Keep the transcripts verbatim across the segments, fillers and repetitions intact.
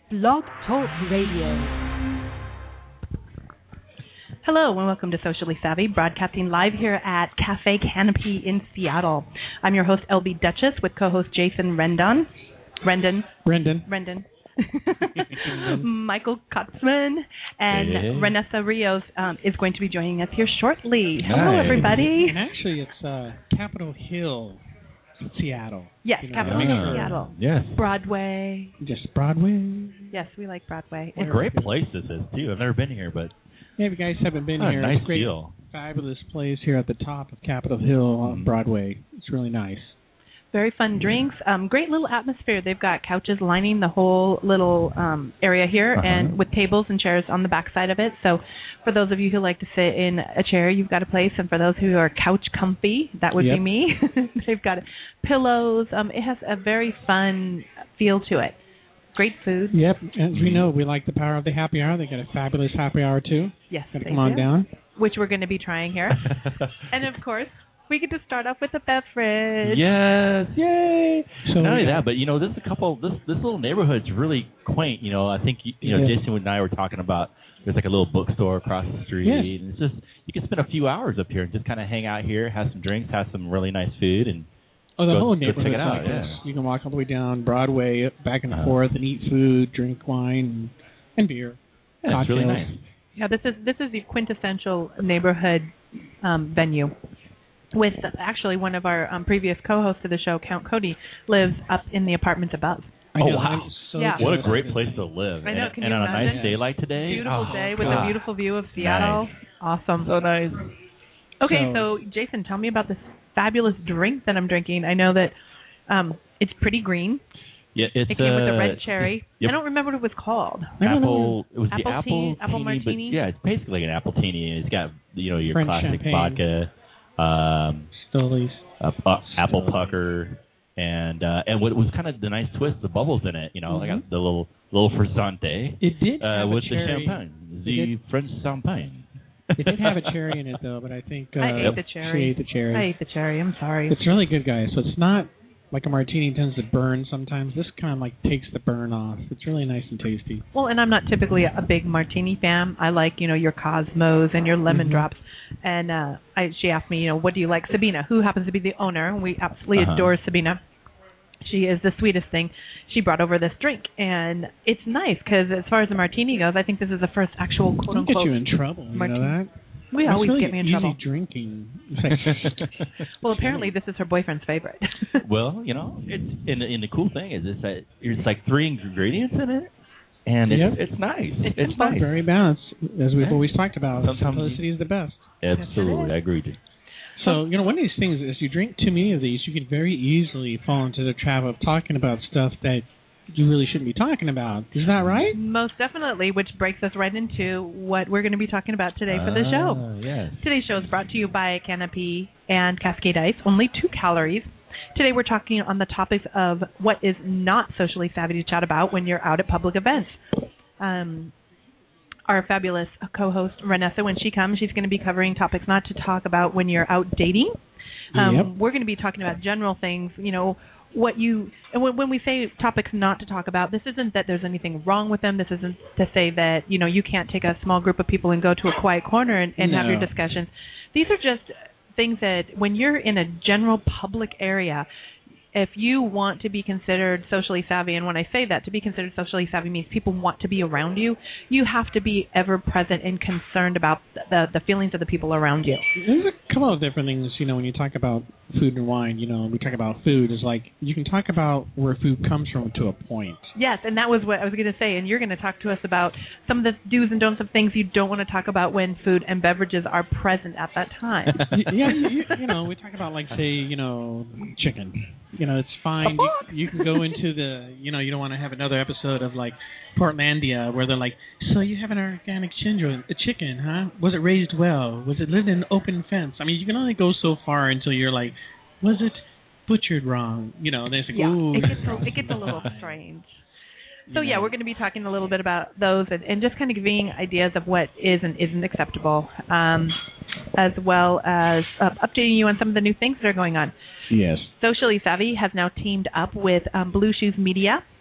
Blog Talk Radio. Hello and welcome to Socially Savvy, broadcasting live here at Cafe Canopy in Seattle. I'm your host, L B Duchess, with co-host Jason Rendon. Rendon. Rendon. Rendon. Michael Kotzman and hey. Renessa Rios um, is going to be joining us here shortly. Hello, Hi. everybody. And actually, it's uh, Capitol Hill, Seattle. Yes, you know, Capitol Hill, ah, Seattle. Yes. Broadway. Just Broadway. Yes, we like Broadway. What a great place this is, too. I've never been here, but... Yeah, if you guys haven't been oh, here, nice it's a great, deal. fabulous place here at the top of Capitol Hill on mm. Broadway. It's really nice. Very fun drinks. Um, great little atmosphere. They've got couches lining the whole little um, area here, uh-huh. and with tables and chairs on the back side of it. So for those of you who like to sit in a chair, you've got a place. And for those who are couch comfy, that would yep. be me. They've got pillows. Um, it has a very fun feel to it. Great food. Yep. As we know, we like the power of the happy hour. They got a fabulous happy hour, too. Yes, Gotta they come on do. down. Which we're going to be trying here. And, of course, we get to start off with a beverage. Yes, yay! So Not only that, but you know, this a couple. This this little neighborhood's really quaint. You know, I think you, you know, yeah. Jason and I were talking about. There's like a little bookstore across the street, yeah. and it's just you can spend a few hours up here and just kind of hang out here, have some drinks, have some really nice food, and oh, the go, whole go neighborhood check it out. like Yeah. this. You can walk all the way down Broadway, back and uh, forth, and eat food, drink wine, and, and beer. Yeah, it's really nice. Yeah, this is this is the quintessential neighborhood um, venue. With actually one of our um, previous co-hosts of the show, Count Cody, lives up in the apartments above. I know, oh wow! So yeah. What a great place to live! I know. And, Can and you on a imagine? nice day like today, Beautiful oh, day with God. a beautiful view of Seattle. Nice. Awesome. So nice. Okay, so, so Jason, tell me about this fabulous drink that I'm drinking. I know that um, it's pretty green. Yeah, it's it came with uh, a red cherry. Yep. I don't remember what it was called. Apple. It was apple the apple tea, apple teeny, martini. But yeah, it's basically like an apple teeny. It's got you know your French classic champagne. vodka, um, Stolies. uh, pu- apple pucker, and uh, and what was kind of the nice twist, the bubbles in it. You know, Mm-hmm. like the little little frizzante. It did uh, have with a cherry. the champagne, the French champagne. It did have a cherry in it though, but I think uh, I ate the cherry. She ate the cherry. I ate the cherry. I'm sorry. It's really good, guys. So it's not like a martini tends to burn sometimes. This kind of like takes the burn off. It's really nice and tasty. Well, and I'm not typically a big martini fan. I like, you know, your Cosmos and your lemon mm-hmm. drops. And uh, I, she asked me, you know, what do you like? Sabina, who happens to be the owner. We absolutely uh-huh. adore Sabina. She is the sweetest thing. She brought over this drink, and it's nice because as far as the martini goes, I think this is the first actual quote It'll unquote. get you in trouble. You martini. know that? We That's always really get me in easy trouble. drinking. Well, apparently this is her boyfriend's favorite. Well, you know, it's and, and the cool thing is it's that there's like three ingredients in it, and it's yep. it's nice. It's, it's fun. nice. Very balanced, as we've Yeah. always talked about. Sometimes Simplicity is the best. Absolutely, I agree with you. So, you know, one of these things is you drink too many of these, you can very easily fall into the trap of talking about stuff that you really shouldn't be talking about. Is that right? Most definitely, which breaks us right into what we're going to be talking about today for the show. Ah, yes. Today's show is brought to you by Canopy and Cascade Ice, only two calories. Today we're talking on the topics of what is not socially savvy to chat about when you're out at public events. Um, our fabulous co-host, Renessa, when she comes, she's going to be covering topics not to talk about when you're out dating. Um, yep. We're going to be talking about general things, you know, what you, and when, when we say topics not to talk about, this isn't that there's anything wrong with them. This isn't to say that, you know, you can't take a small group of people and go to a quiet corner and, and no. have your discussions. These are just things that when you're in a general public area, if you want to be considered socially savvy, and when I say that, to be considered socially savvy means people want to be around you, you have to be ever present and concerned about the, the feelings of the people around you. There's a couple of different things, you know, when you talk about food and wine, you know, we talk about food, is like you can talk about where food comes from to a point. Yes, and that was what I was going to say, and you're going to talk to us about some of the do's and don'ts of things you don't want to talk about when food and beverages are present at that time. yeah, you, you know, we talk about, like, say, you know, chicken. You know, it's fine. You, you can go into the, you know, you don't want to have another episode of, like, Portlandia where they're like, so you have an organic chindra, a chicken, huh? Was it raised well? Was it lived in an open fence? I mean, you can only go so far until you're like, was it butchered wrong? You know, and they say, yeah, ooh. it gets, a, it gets a little strange. So, yeah, we're going to be talking a little bit about those and, and just kind of giving ideas of what is and isn't acceptable, um, as well as uh, updating you on some of the new things that are going on. Yes. Socially Savvy has now teamed up with um, Blue Shoes Media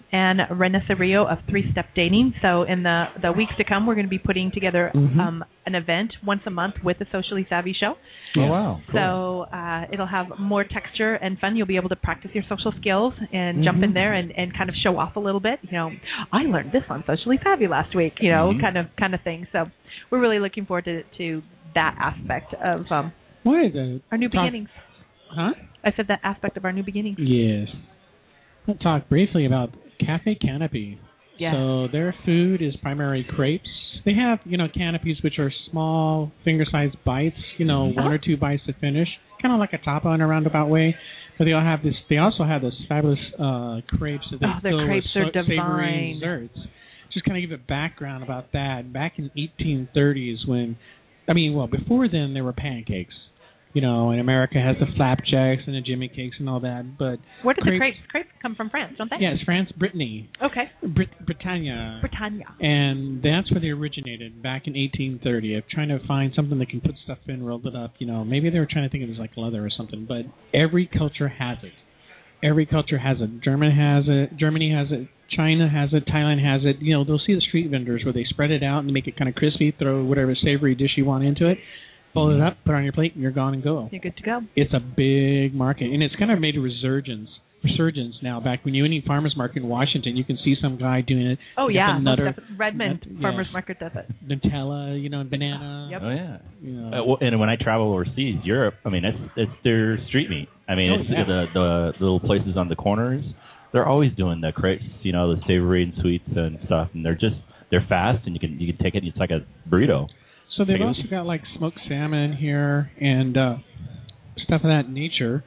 and Renessa Rio of Three Step Dating. So in the, the weeks to come, we're going to be putting together Mm-hmm. um, an event once a month with the Socially Savvy Show. Oh, wow. Cool. So uh, it'll have more texture and fun. You'll be able to practice your social skills and Mm-hmm. jump in there and, and kind of show off a little bit. You know, I learned this on Socially Savvy last week, you know, Mm-hmm. kind of kind of thing. So we're really looking forward to, to that aspect of um, Wait, uh, our new talk- beginnings. Huh? I said that aspect of our new beginnings. Yes. Let's talk briefly about Cafe Canopy. Yeah. So their food is primarily crepes. They have, you know, canopies which are small, finger-sized bites, you know, Uh-huh. one or two bites to finish, kind of like a tapa in a roundabout way. But they all have this. They also have this fabulous uh, crepes that they Oh, their fill crepes with are so- savory divine. desserts. Just kind of give a background about that. Back in eighteen thirties, when, I mean, well, before then there were pancakes. You know, and America has the flapjacks and the Jimmy cakes and all that. But Where did crepes, the crepes? Crepes come from France, don't they? Yeah, it's France, Brittany, Okay. Brit- Britannia. Britannia. And that's where they originated back in eighteen thirty, of trying to find something that can put stuff in, roll it up. You know, maybe they were trying to think it was like leather or something. But every culture has it. Every culture has it. German has it. Germany has it. China has it. Thailand has it. You know, they'll see the street vendors where they spread it out and make it kind of crispy. Throw whatever savory dish you want into it. Fold it up, put it on your plate, and you're gone and go. You're good to go. It's a big market, and it's kind of made a resurgence. Resurgence now. Back when you went to farmers market in Washington, you can see some guy doing it. Oh They yeah, got the nutter, most definitely. Redmond nut- Farmers yeah. Market does it. Nutella, you know, and banana. Yep. Oh, yeah. You know. Uh, well, and when I travel overseas, Europe, I mean, it's it's their street meat. I mean, Oh, it's yeah. the, the the little places on the corners. They're always doing the crepes, you know, the savory and sweets and stuff, and they're just they're fast, and you can you can take it. It's like a burrito. So they've Take it also with got like smoked salmon here and uh, stuff of that nature.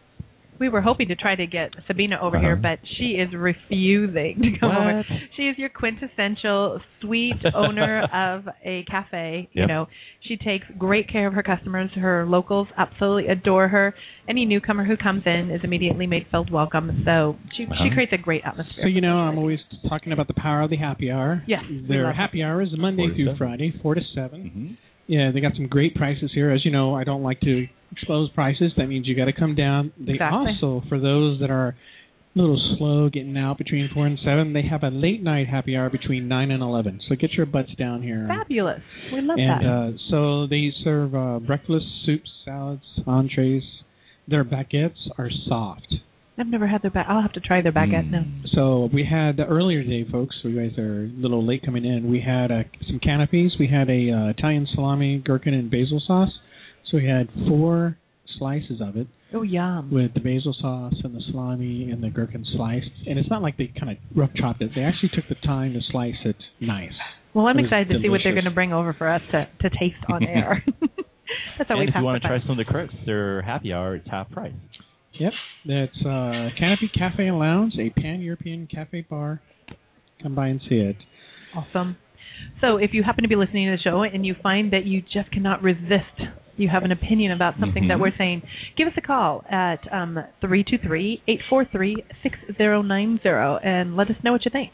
We were hoping to try to get Sabina over Uh-huh. here, but she is refusing to come What? over. She is your quintessential sweet owner of a cafe. You Yep. know, she takes great care of her customers. Her locals absolutely adore her. Any newcomer who comes in is immediately made felt welcome. So she Uh-huh. she creates a great atmosphere. So, you know, I'm always talking about the power of the happy hour. Yes, we Their love happy hour is Monday Four to through seven. Friday, four to seven. Mm-hmm. Yeah, they got some great prices here. As you know, I don't like to expose prices. That means you got to come down. They Exactly. also, for those that are a little slow getting out between four and seven, they have a late night happy hour between nine and eleven. So get your butts down here. Fabulous. We love And that. uh, so they serve uh, breakfast, soups, salads, entrees. Their baguettes are soft. I've never had their baguette. I'll have to try their baguette Mm. now. So we had the earlier today, folks. So you guys are a little late coming in. We had uh, some canopies. We had a uh, Italian salami, gherkin, and basil sauce. So we had four slices of it Oh, yum. with the basil sauce and the salami and the gherkin sliced. And it's not like they kind of rough chopped it. They actually took the time to slice it nice. Well, I'm It was excited to see what they're delicious. going to bring over for us to, to taste on air. That's how And we if pass you want the to try time. some of the crepes, their happy hour, it's half price. Yep, that's uh, Canopy Cafe and Lounge, a pan-European cafe bar. Come by and see it. Awesome. So if you happen to be listening to the show and you find that you just cannot resist, you have an opinion about something that Mhm. we're saying, give us a call at um, three two three, eight four three, six zero nine zero and let us know what you think.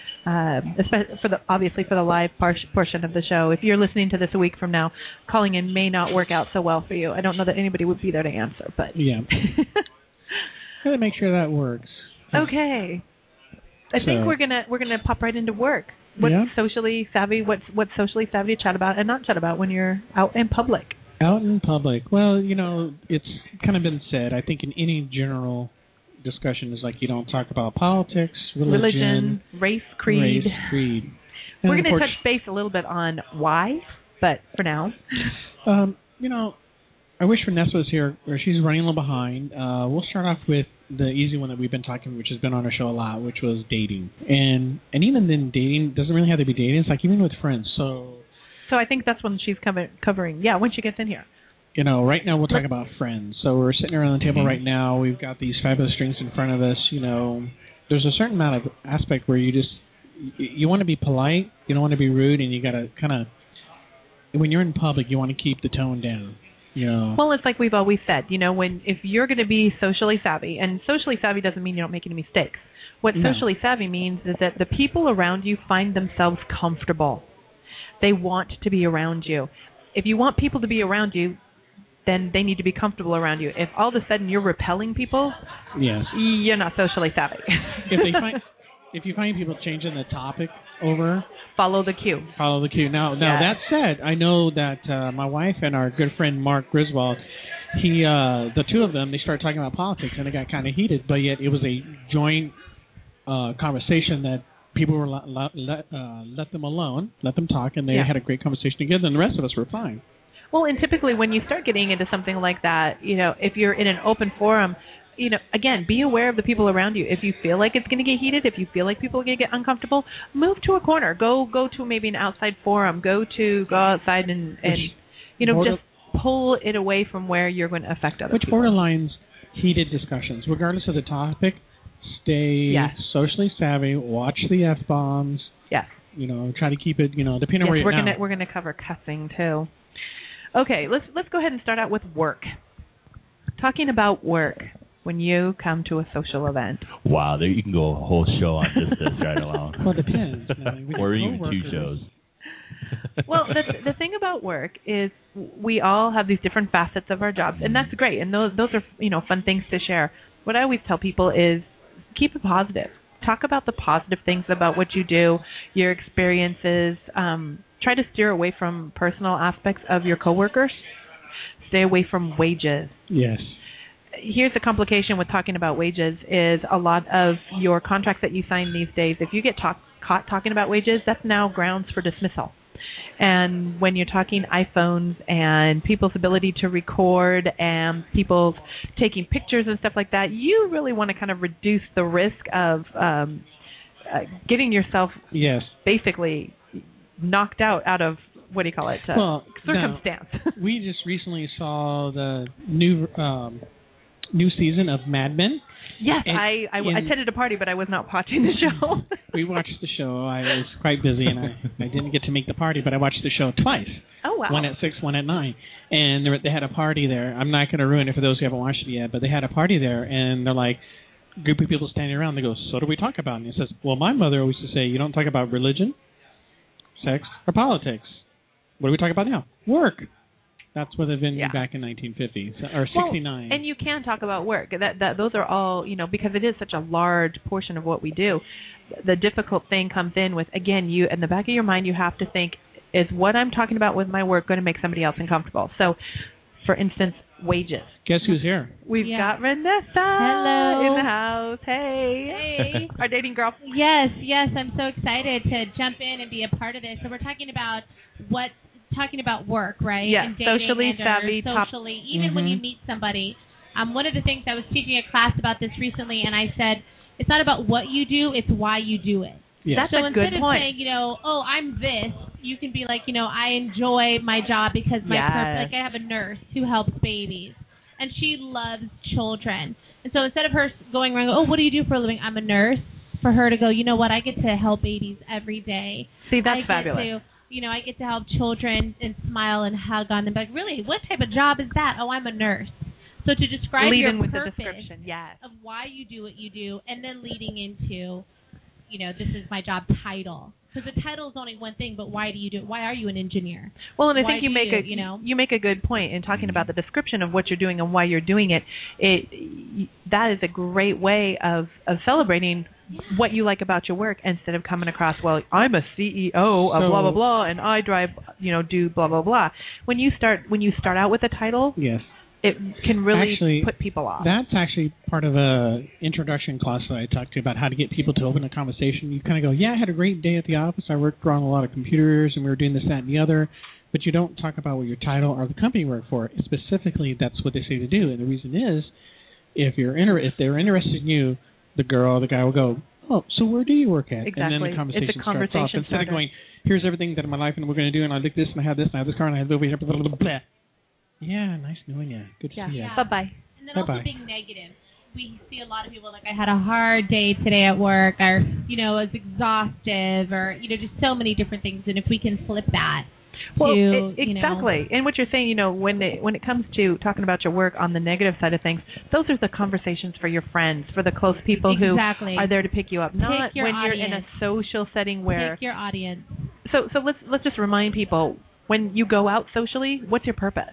Uh, especially for the obviously for the live par- portion of the show. If you're listening to this a week from now, calling in may not work out so well for you. I don't know that anybody would be there to answer, but Yeah. Gotta make sure that works. okay. I think So- we're gonna we're gonna pop right into work. What's Yeah. socially savvy? What's what's socially savvy to chat about and not chat about when you're out in public? Out in public. Well, you know, it's kind of been said. I think in any general discussion is like you don't talk about politics, religion, Religion, race, creed. race, creed. We're And going to unfortu- touch base a little bit on why, but for now, Um, you know, I wish Vanessa was here, or she's running a little behind. Uh, we'll start off with the easy one that we've been talking, which has been on our show a lot, which was dating. And and even then, dating doesn't really have to be dating. It's like even with friends. So, so I think that's when she's cover- covering. Yeah, when she gets in here. you know, right now we'll talk about friends. So we're sitting around the table Mhm. right now. We've got these fabulous drinks in front of us. You know, there's a certain amount of aspect where you just you, you want to be polite, you don't want to be rude, and you got to kind of when you're in public, you want to keep the tone down. You know. Well, it's like we've always said, you know, when if you're going to be socially savvy, and socially savvy doesn't mean you don't make any mistakes. What No. socially savvy means is that the people around you find themselves comfortable. They want to be around you. If you want people to be around you, then they need to be comfortable around you. If all of a sudden you're repelling people, Yes. you're not socially savvy. If they find if you find people changing the topic over, follow the cue. Follow the cue. Now, now Yes. that said, I know that uh, my wife and our good friend Mark Griswold, he, uh, the two of them, they started talking about politics, and it got kind of heated. But yet, it was a joint uh, conversation that people were let, let, uh, let them alone, let them talk, and they Yeah. had a great conversation together. And the rest of us were fine. Well, and typically when you start getting into something like that, you know, if you're in an open forum, you know, again, be aware of the people around you. If you feel like it's going to get heated, if you feel like people are going to get uncomfortable, move to a corner. Go go to maybe an outside forum. Go to go outside and, and you know, border, just pull it away from where you're going to affect other which people. Which borderlines heated discussions, regardless of the topic. Stay yes. socially savvy. Watch the F-bombs. Yes. You know, try to keep it, you know, depending yes, on where you're we're now. gonna we're gonna cover cussing too. Okay, let's let's go ahead and start out with work. Talking about work when you come to a social event. Wow, there you can go a whole show on just this right along. Well, it depends. I mean, or even two shows. Well, the the thing about work is we all have these different facets of our jobs, and that's great. And those those are, you know, fun things to share. What I always tell people is keep it positive. Talk about the positive things about what you do, your experiences. Um, try to steer away from personal aspects of your coworkers. Stay away from wages. Yes. Here's the complication with talking about wages is a lot of your contracts that you sign these days, if you get talk, caught talking about wages, that's now grounds for dismissal. And when you're talking iPhones and people's ability to record and people taking pictures and stuff like that, you really want to kind of reduce the risk of um, uh, getting yourself yes. basically knocked out out of, what do you call it, uh, well, circumstance. Now, we just recently saw the new um, new season of Mad Men. Yes, and, I, I, I attended a party, but I was not watching the show. We watched the show. I was quite busy, and I, I didn't get to make the party, but I watched the show twice. Oh, wow. One at six, one at nine. And they, were, they had a party there. I'm not going to ruin it for those who haven't watched it yet, but they had a party there, and they're like, a group of people standing around. They go, so what do we talk about? And he says, well, my mother always used to say, you don't talk about religion, sex, or politics. What do we talk about now? Work. That's where they've been yeah. back in nineteen fifty or sixty-nine. Well, and you can talk about work. That that those are all, you know, because it is such a large portion of what we do. The difficult thing comes in with, again, you in the back of your mind, you have to think, is what I'm talking about with my work going to make somebody else uncomfortable? So, for instance, wages. Guess who's here? We've yeah. got Renessa Hello. in the house. Hey. Hey. Our dating girl. Yes, yes. I'm so excited to jump in and be a part of this. So we're talking about what, talking about work, right? Yes, and dating socially and savvy. socially, Top. even mm-hmm. when you meet somebody. Um, one of the things I was teaching a class about this recently, and I said, it's not about what you do, it's why you do it. Yeah. That's so a good instead of point. saying, you know, oh, I'm this, you can be like, you know, I enjoy my job because my Yes. purpose, like I have a nurse who helps babies, and she loves children. And so instead of her going around, oh, what do you do for a living? I'm a nurse. For her to go, you know what, I get to help babies every day. See, that's I fabulous. Get to, you know, I get to help children and smile and hug on them. But really, what type of job is that? Oh, I'm a nurse. So to describe Lead your in with purpose the description, yes. of why you do what you do, and then leading into, you know, this is my job title. Because the title is only one thing, but why do you do it? Why are you an engineer? Well, and I Why think you do make you, a you know? you make a good point in talking about the description of what you're doing and why you're doing it. It that is a great way of, of celebrating Yeah. what you like about your work instead of coming across, well, I'm a C E O of So, blah blah blah and I drive, you know, do blah blah blah. When you start when you start out with a title, Yes. it can really Actually, put people off. That's actually part of a introduction class that I talked to about how to get people to open a conversation. You kind of go, yeah, I had a great day at the office. I worked on a lot of computers, and we were doing this, that, and the other. But you don't talk about what your title or the company you work for. Specifically, that's what they say to do. And the reason is, if you're inter- if they're interested in you, the girl or the guy will go, oh, so where do you work at? Exactly. And then the conversation, It's a conversation starts off. Instead starter. of going, here's everything that in my life and we're going to do, and I like this, and I have this, and I have this car, and I have over here, blah, blah, blah, blah. Yeah, nice knowing you. Good to yeah. see you. Yeah. Bye bye. And then Bye-bye. also being negative. We see a lot of people like, I had a hard day today at work, or, you know, I was exhaustive, or, you know, just so many different things. And if we can flip that Well, to, it, you know. exactly. And what you're saying, you know, when it, when it comes to talking about your work on the negative side of things, those are the conversations for your friends, for the close people Exactly. who are there to pick you up. Pick Not your when you're in a audience. social setting where. Pick your audience. So so let's let's just remind people, when you go out socially, what's your purpose?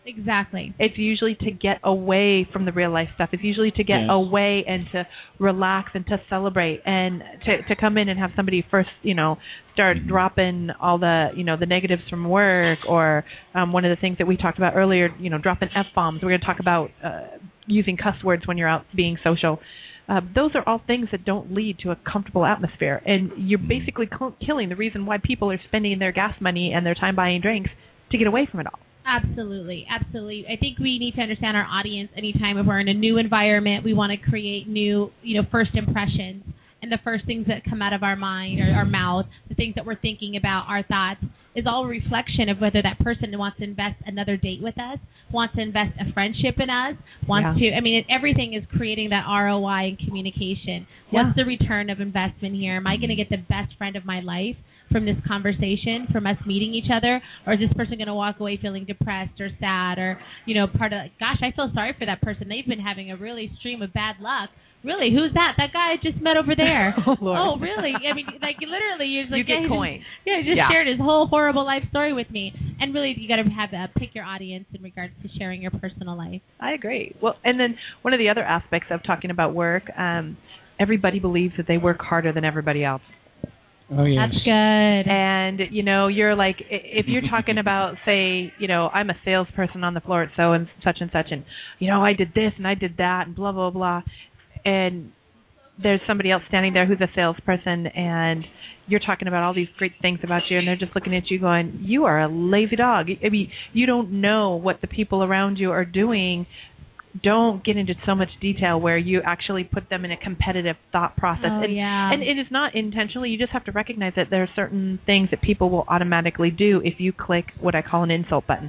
Exactly. It's usually to get away from the real life stuff. It's usually to get Yes. away and to relax and to celebrate and to to come in and have somebody first, you know, start Mhm. dropping all the, you know, the negatives from work, or um, one of the things that we talked about earlier, you know, dropping F-bombs. We're going to talk about uh, using cuss words when you're out being social. Uh, those are all things that don't lead to a comfortable atmosphere, and you're basically co- killing the reason why people are spending their gas money and their time buying drinks to get away from it all. Absolutely, absolutely. I think we need to understand our audience. Anytime if we're in a new environment, we want to create new, you know, first impressions. And the first things that come out of our mind or our mouth, the things that we're thinking about, our thoughts, is all a reflection of whether that person wants to invest another date with us, wants to invest a friendship in us, wants Yeah. to, I mean, everything is creating that R O I in communication. Yeah. What's the return of investment here? Am I going to get the best friend of my life from this conversation, from us meeting each other, or is this person going to walk away feeling depressed or sad, or, you know, part of, gosh, I feel sorry for that person. They've been having a really stream of bad luck. Really, who's that? That guy I just met over there. Oh, Lord. Oh, really? I mean, like, literally, you're like, You get yeah, he coin. just, yeah, he just Yeah. shared his whole horrible life story with me. And really, you got to have uh, pick your audience in regards to sharing your personal life. I agree. Well, and then one of the other aspects of talking about work, um, everybody believes that they work harder than everybody else. Oh yes. That's good. And, you know, you're like, i- if you're talking about, say, you know, I'm a salesperson on the floor at so and such and such, and, you know, I did this and I did that and blah, blah, blah. And there's somebody else standing there who's a salesperson, and you're talking about all these great things about you, and they're just looking at you going, you are a lazy dog. I mean, you don't know what the people around you are doing. Don't get into so much detail where you actually put them in a competitive thought process. Oh, and, yeah. and it is not intentionally. You just have to recognize that there are certain things that people will automatically do if you click what I call an insult button.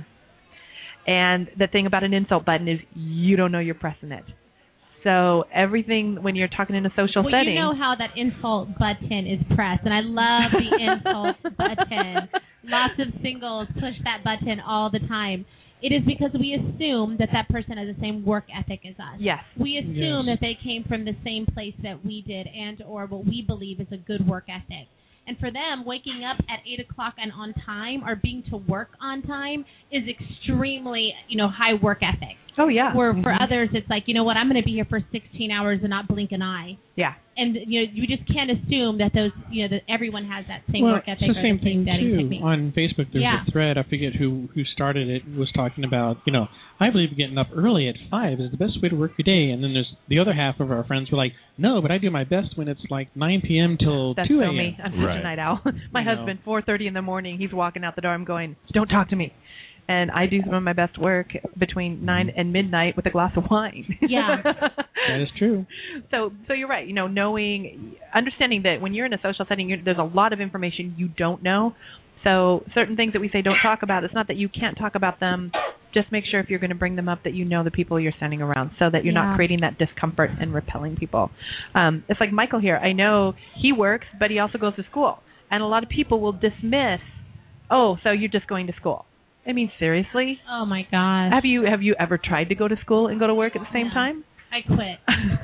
And the thing about an insult button is you don't know you're pressing it. So everything, when you're talking in a social well, setting. you know how that insult button is pressed, and I love the insult button. Lots of singles push that button all the time. It is because we assume that that person has the same work ethic as us. Yes. We assume Yes. that they came from the same place that we did, and or what we believe is a good work ethic. And for them, waking up at eight o'clock and on time, or being to work on time, is extremely, you know, high work ethic. Oh, yeah. Where for Mhm. others, it's like, you know what, I'm going to be here for sixteen hours and not blink an eye. Yeah. And you know, you just can't assume that those, you know, that everyone has that same well, work ethic it's the or same the same thing setting too. technique. On Facebook, there's Yeah. a thread. I forget who who started it. Was talking about, you know, I believe getting up early at five is the best way to work your day. And then there's the other half of our friends were like, no, but I do my best when it's like nine p.m. till That's two so a.m. me. I'm such Right. a night owl. My You know. husband, four thirty in the morning, he's walking out the door. I'm going, don't talk to me. And I do some of my best work between nine and midnight with a glass of wine. Yeah. That is true. So, so you're right. You know, knowing, understanding that when you're in a social setting, you're, there's a lot of information you don't know. So, certain things that we say don't talk about. It's not that you can't talk about them. Just make sure if you're going to bring them up that you know the people you're standing around, so that you're Yeah. not creating that discomfort and repelling people. Um, it's like Michael here. I know he works, but he also goes to school, and a lot of people will dismiss, "Oh, so you're just going to school." I mean, seriously? Oh my gosh. Have you have you ever tried to go to school and go to work at the same No. time? I quit.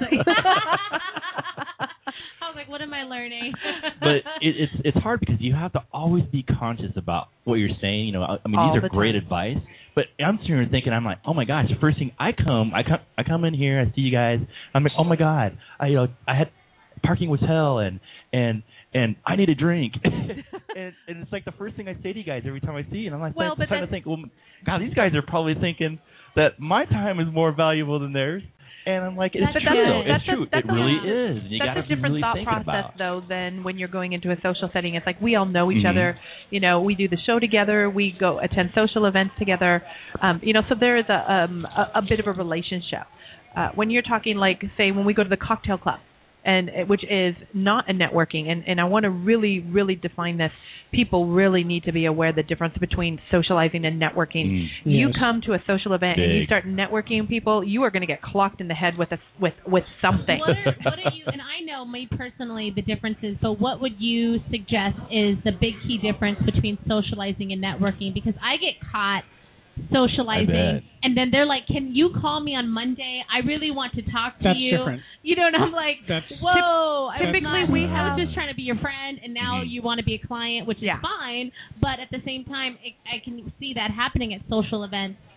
I was like, what am I learning? But it, it's it's hard because you have to always be conscious about what you're saying. You know, I, I mean, All these the are great time. advice. But I'm sitting here thinking, I'm like, oh my gosh, the first thing I come, I come, I come in here, I see you guys, I'm like, oh my god, I you know, I had parking was hell, and and and I need a drink, and, and it's like the first thing I say to you guys every time I see you, and I'm like, Well, I'm but trying to that's- think, well, God, these guys are probably thinking that my time is more valuable than theirs. And I'm like, it's That's true. good. though. It's That's a- true. that's it a- really is. And you got That's to a be different really thought thinking process, about. though, than when you're going into a social setting. It's like we all know each Mhm. other. You know, we do the show together. We go attend social events together. Um, you know, so there is a um, a, a bit of a relationship. Uh, when you're talking, like, say, when we go to the cocktail club, and which is not a networking, and, and I want to really, really define this. People really need to be aware the difference between socializing and networking. Mm. You Yes. come to a social event and you Big. start networking with people, you are going to get clocked in the head with a with with something. What are, what are you, and I know me personally the differences, but what would you suggest is the big key difference between socializing and networking? Because I get caught socializing, I bet. and then they're like, can you call me on Monday? I really want to talk to That's you. different. You know, and I'm like, That's whoa. I was typically not- we I have- was just trying to be your friend, and now Mhm. you want to be a client, which is Yeah. fine, but at the same time, it, I can see that happening at social events.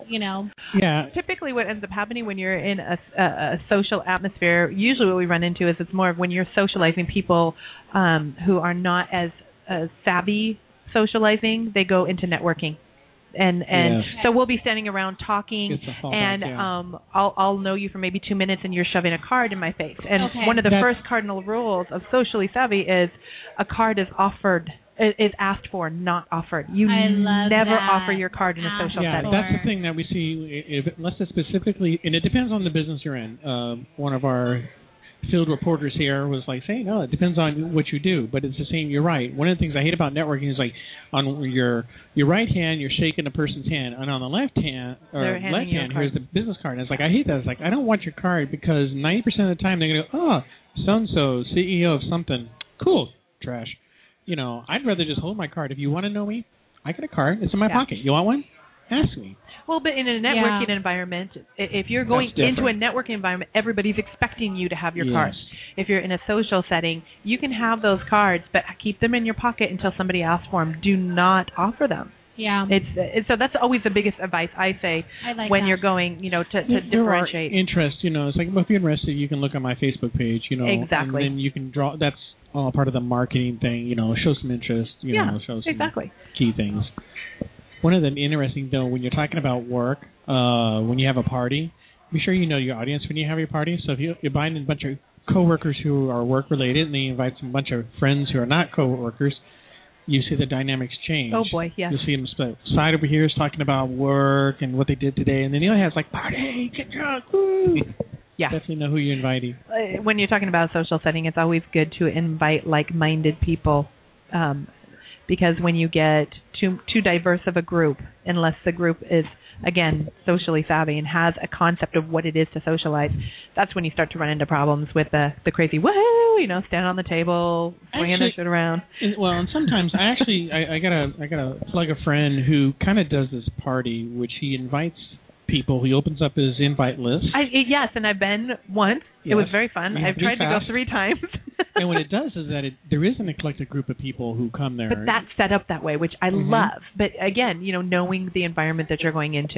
you know. Yeah. Typically what ends up happening when you're in a, a, a social atmosphere, usually what we run into is it's more of when you're socializing people um, who are not as uh, savvy socializing, they go into networking. And and Yes. so we'll be standing around talking, It's a fallback, and yeah. um, I'll I'll know you for maybe two minutes, and you're shoving a card in my face. And Okay. one of the That's- first cardinal rules of socially savvy is a card is offered, is asked for, not offered. You I love never that. offer your card in a social Yeah, setting. that's the thing that we see. If, unless it's specifically, and it depends on the business you're in. Um, one of our field reporters here was like saying, "No, it depends on what you do." But it's the same. You're right. One of the things I hate about networking is like on your your right hand, you're shaking a person's hand, and on the left hand or They're handing left you a hand, card. here's the business card. And it's like I hate that. It's like I don't want your card because ninety percent of the time they're gonna go, "Oh, so and so, C E O of something, cool, trash." You know, I'd rather just hold my card. If you want to know me, I got a card. It's in my Yeah. pocket. You want one? Ask me. Well, but in a networking Yeah. environment, i- if you're going That's different. into a networking environment, everybody's expecting you to have your Yes. card. If you're in a social setting, you can have those cards, but keep them in your pocket until somebody asks for them. Do not offer them. Yeah. It's, it's so that's always the biggest advice I say I like when that. you're going, you know, to, to There differentiate. are interests, you know. It's like well, if you're interested, you can look on my Facebook page, you know, Exactly. and then you can draw. That's all part of the marketing thing, you know. Show some interest, you Yeah, know, show some exactly. key things. One of the interesting though, when you're talking about work, uh, when you have a party, be sure you know your audience when you have your party. So if you, you're buying a bunch of coworkers who are work related, and then you invite some bunch of friends who are not coworkers, you see the dynamics change. Oh boy, yes. You see them split. Side over here is talking about work and what they did today, and then the other hand's like party, get drunk, woo. Yeah. Definitely know who you're inviting. Uh, when you're talking about a social setting, it's always good to invite like-minded people, um, because when you get too too diverse of a group, unless the group is again socially savvy and has a concept of what it is to socialize, that's when you start to run into problems with the the crazy woohoo, you know, stand on the table, swinging their Actually- shit around. And, well, and sometimes I actually I, I gotta I gotta plug a friend who kind of does this party, which he invites people. He opens up his invite list, I, yes, and I've been once. It was Yes. very fun. You have I've to be tried to go fast. three times. and what it does is that it, there is an eclectic group of people who come there. But that's set up that way, which I Mhm. love. But again, you know, knowing the environment that you're going into,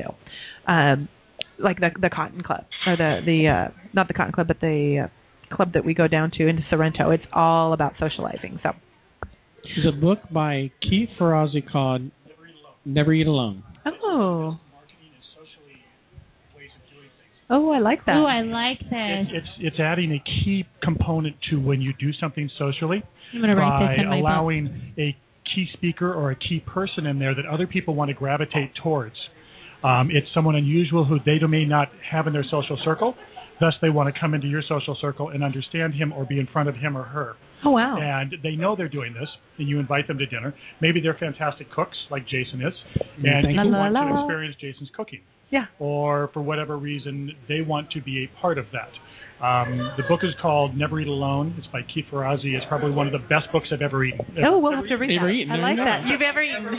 um, like the the Cotton Club or the the uh, not the Cotton Club, but the uh, club that we go down to in Sorrento. It's all about socializing. So, There's a book by Keith Ferrazzi called Never Eat Alone. oh, oh, I like that. Ooh, I like this. It's it's adding a key component to when you do something socially I'm going to write by this in my book. allowing a key speaker or a key person in there that other people want to gravitate towards. Um, it's someone unusual who they may not have in their social circle. Thus, they want to come into your social circle and understand him or be in front of him or her. Oh wow. And they know they're doing this, and you invite them to dinner. Maybe they're fantastic cooks, like Jason is, Mm, and thank you you. want La, la, to la. experience Jason's cooking. Yeah. Or for whatever reason, they want to be a part of that. Um, the book is called Never Eat Alone. It's by Keith Ferrazzi. It's probably one of the best books I've ever eaten. Oh, we'll have to read Ever that. eaten, I there like you go. that. You've ever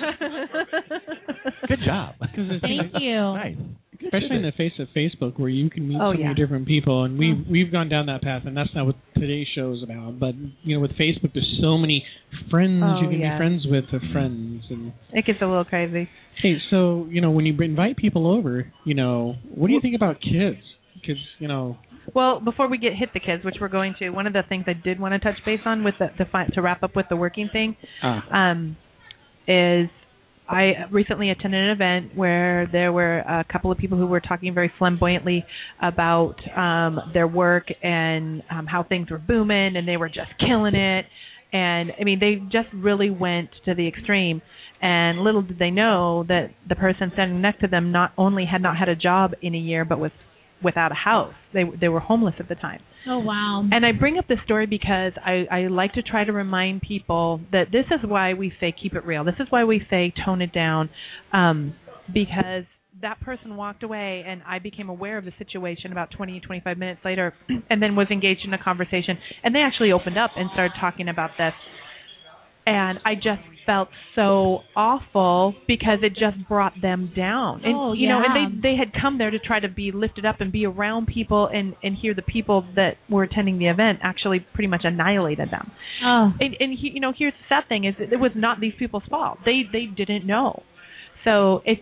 eaten? Good job. Thank you. Nice. Especially in the face of Facebook, where you can meet Oh, so yeah. many different people, and we've we've gone down that path, and that's not what today's show is about. But you know, with Facebook, there's so many friends Oh, you can yeah. be friends with, of friends, and It gets a little crazy. hey, so you know, when you invite people over, you know, what do you think about kids? Because you know, Well, before we get hit the kids, which we're going to, one of the things I did want to touch base on with the, the fi- to wrap up with the working thing, uh, um, is I recently attended an event where there were a couple of people who were talking very flamboyantly about um, their work and um, how things were booming and they were just killing it. And, I mean, they just really went to the extreme. And little did they know that the person standing next to them not only had not had a job in a year, but was without a house. They they were homeless at the time. Oh, wow. And I bring up this story because I, I like to try to remind people that this is why we say keep it real. This is why we say tone it down, um, because that person walked away and I became aware of the situation about twenty, twenty-five minutes later and then was engaged in a conversation. And they actually opened up and started talking about this. And I just felt so awful because it just brought them down. And Oh, you know, yeah. and they they had come there to try to be lifted up and be around people and and hear the people that were attending the event actually pretty much annihilated them. Oh. And and he, you know, here's the sad thing is that it was not these people's fault. They they didn't know. So it just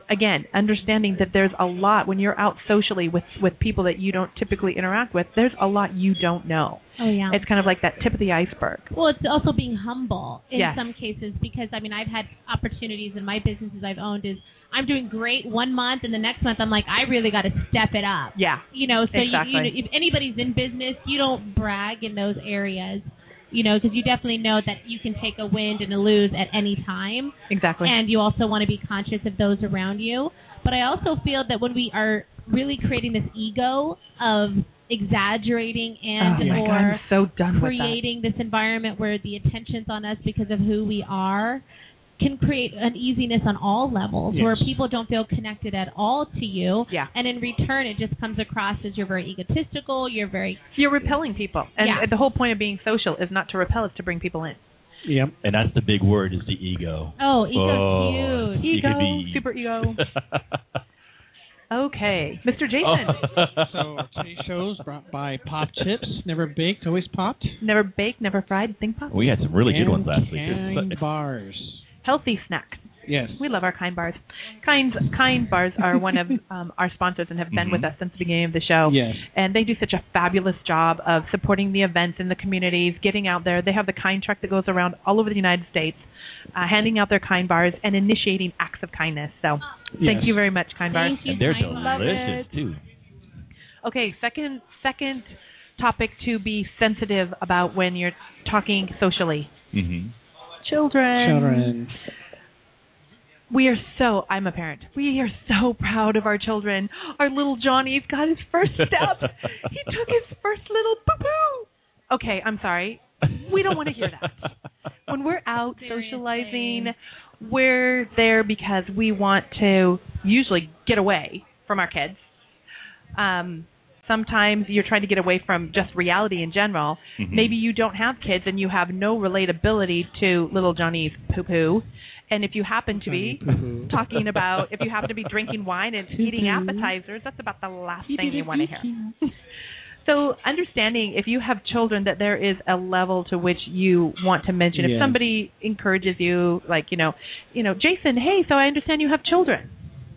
again, understanding that there's a lot when you're out socially with, with people that you don't typically interact with, there's a lot you don't know. Oh, yeah. It's kind of like that tip of the iceberg. Well, it's also being humble in yes. some cases because, I mean, I've had opportunities in my businesses I've owned is I'm doing great one month and the next month I'm like, I really got to step it up. Yeah. You know, so exactly. you, you know, if anybody's in business, you don't brag in those areas, you know, because you definitely know that you can take a win and a lose at any time. Exactly. And you also want to be conscious of those around you. But I also feel that when we are really creating this ego of exaggerating and oh my or God, I'm so done creating with this environment where the attention's on us because of who we are can create uneasiness on all levels yes. where people don't feel connected at all to you. Yeah. And in return, it just comes across as you're very egotistical, you're very... You're repelling people. And yeah. the whole point of being social is not to repel, it's to bring people in. Yep. And that's the big word is the ego. Oh, ego's oh, huge. Ego, be... super ego. Okay. Mister Jason. Oh. So today's show's brought by Pop Chips. Never baked, always popped. Never baked, never fried, think pop. We had some really good ones last week. Kind bars. Healthy snack. Yes. We love our Kind bars. Kind Kind bars are one of um, our sponsors and have been mm-hmm. with us since the beginning of the show. Yes. And they do such a fabulous job of supporting the events in the communities, getting out there. They have the Kind truck that goes around all over the United States, uh, handing out their Kind bars and initiating acts of kindness. So Yes. thank you very much, Kind bars. Thank you, And they're Kind Bars. delicious, too. Okay, second second topic to be sensitive about when you're talking socially. Mm-hmm. Children. Children. We are so, I'm a parent, we are so proud of our children. Our little Johnny's got his first step. He took his first little poo-poo. Okay, I'm sorry. We don't want to hear that. When we're out Seriously. socializing, we're there because we want to usually get away from our kids. Um, sometimes you're trying to get away from just reality in general. Mm-hmm. Maybe you don't have kids and you have no relatability to little Johnny's poo-poo. And if you happen to be Poo-poo. talking about, if you happen to be drinking wine and eating appetizers, that's about the last thing you want to hear. So understanding if you have children that there is a level to which you want to mention. If Yes. somebody encourages you, like, you know, you know, Jason, hey, so I understand you have children.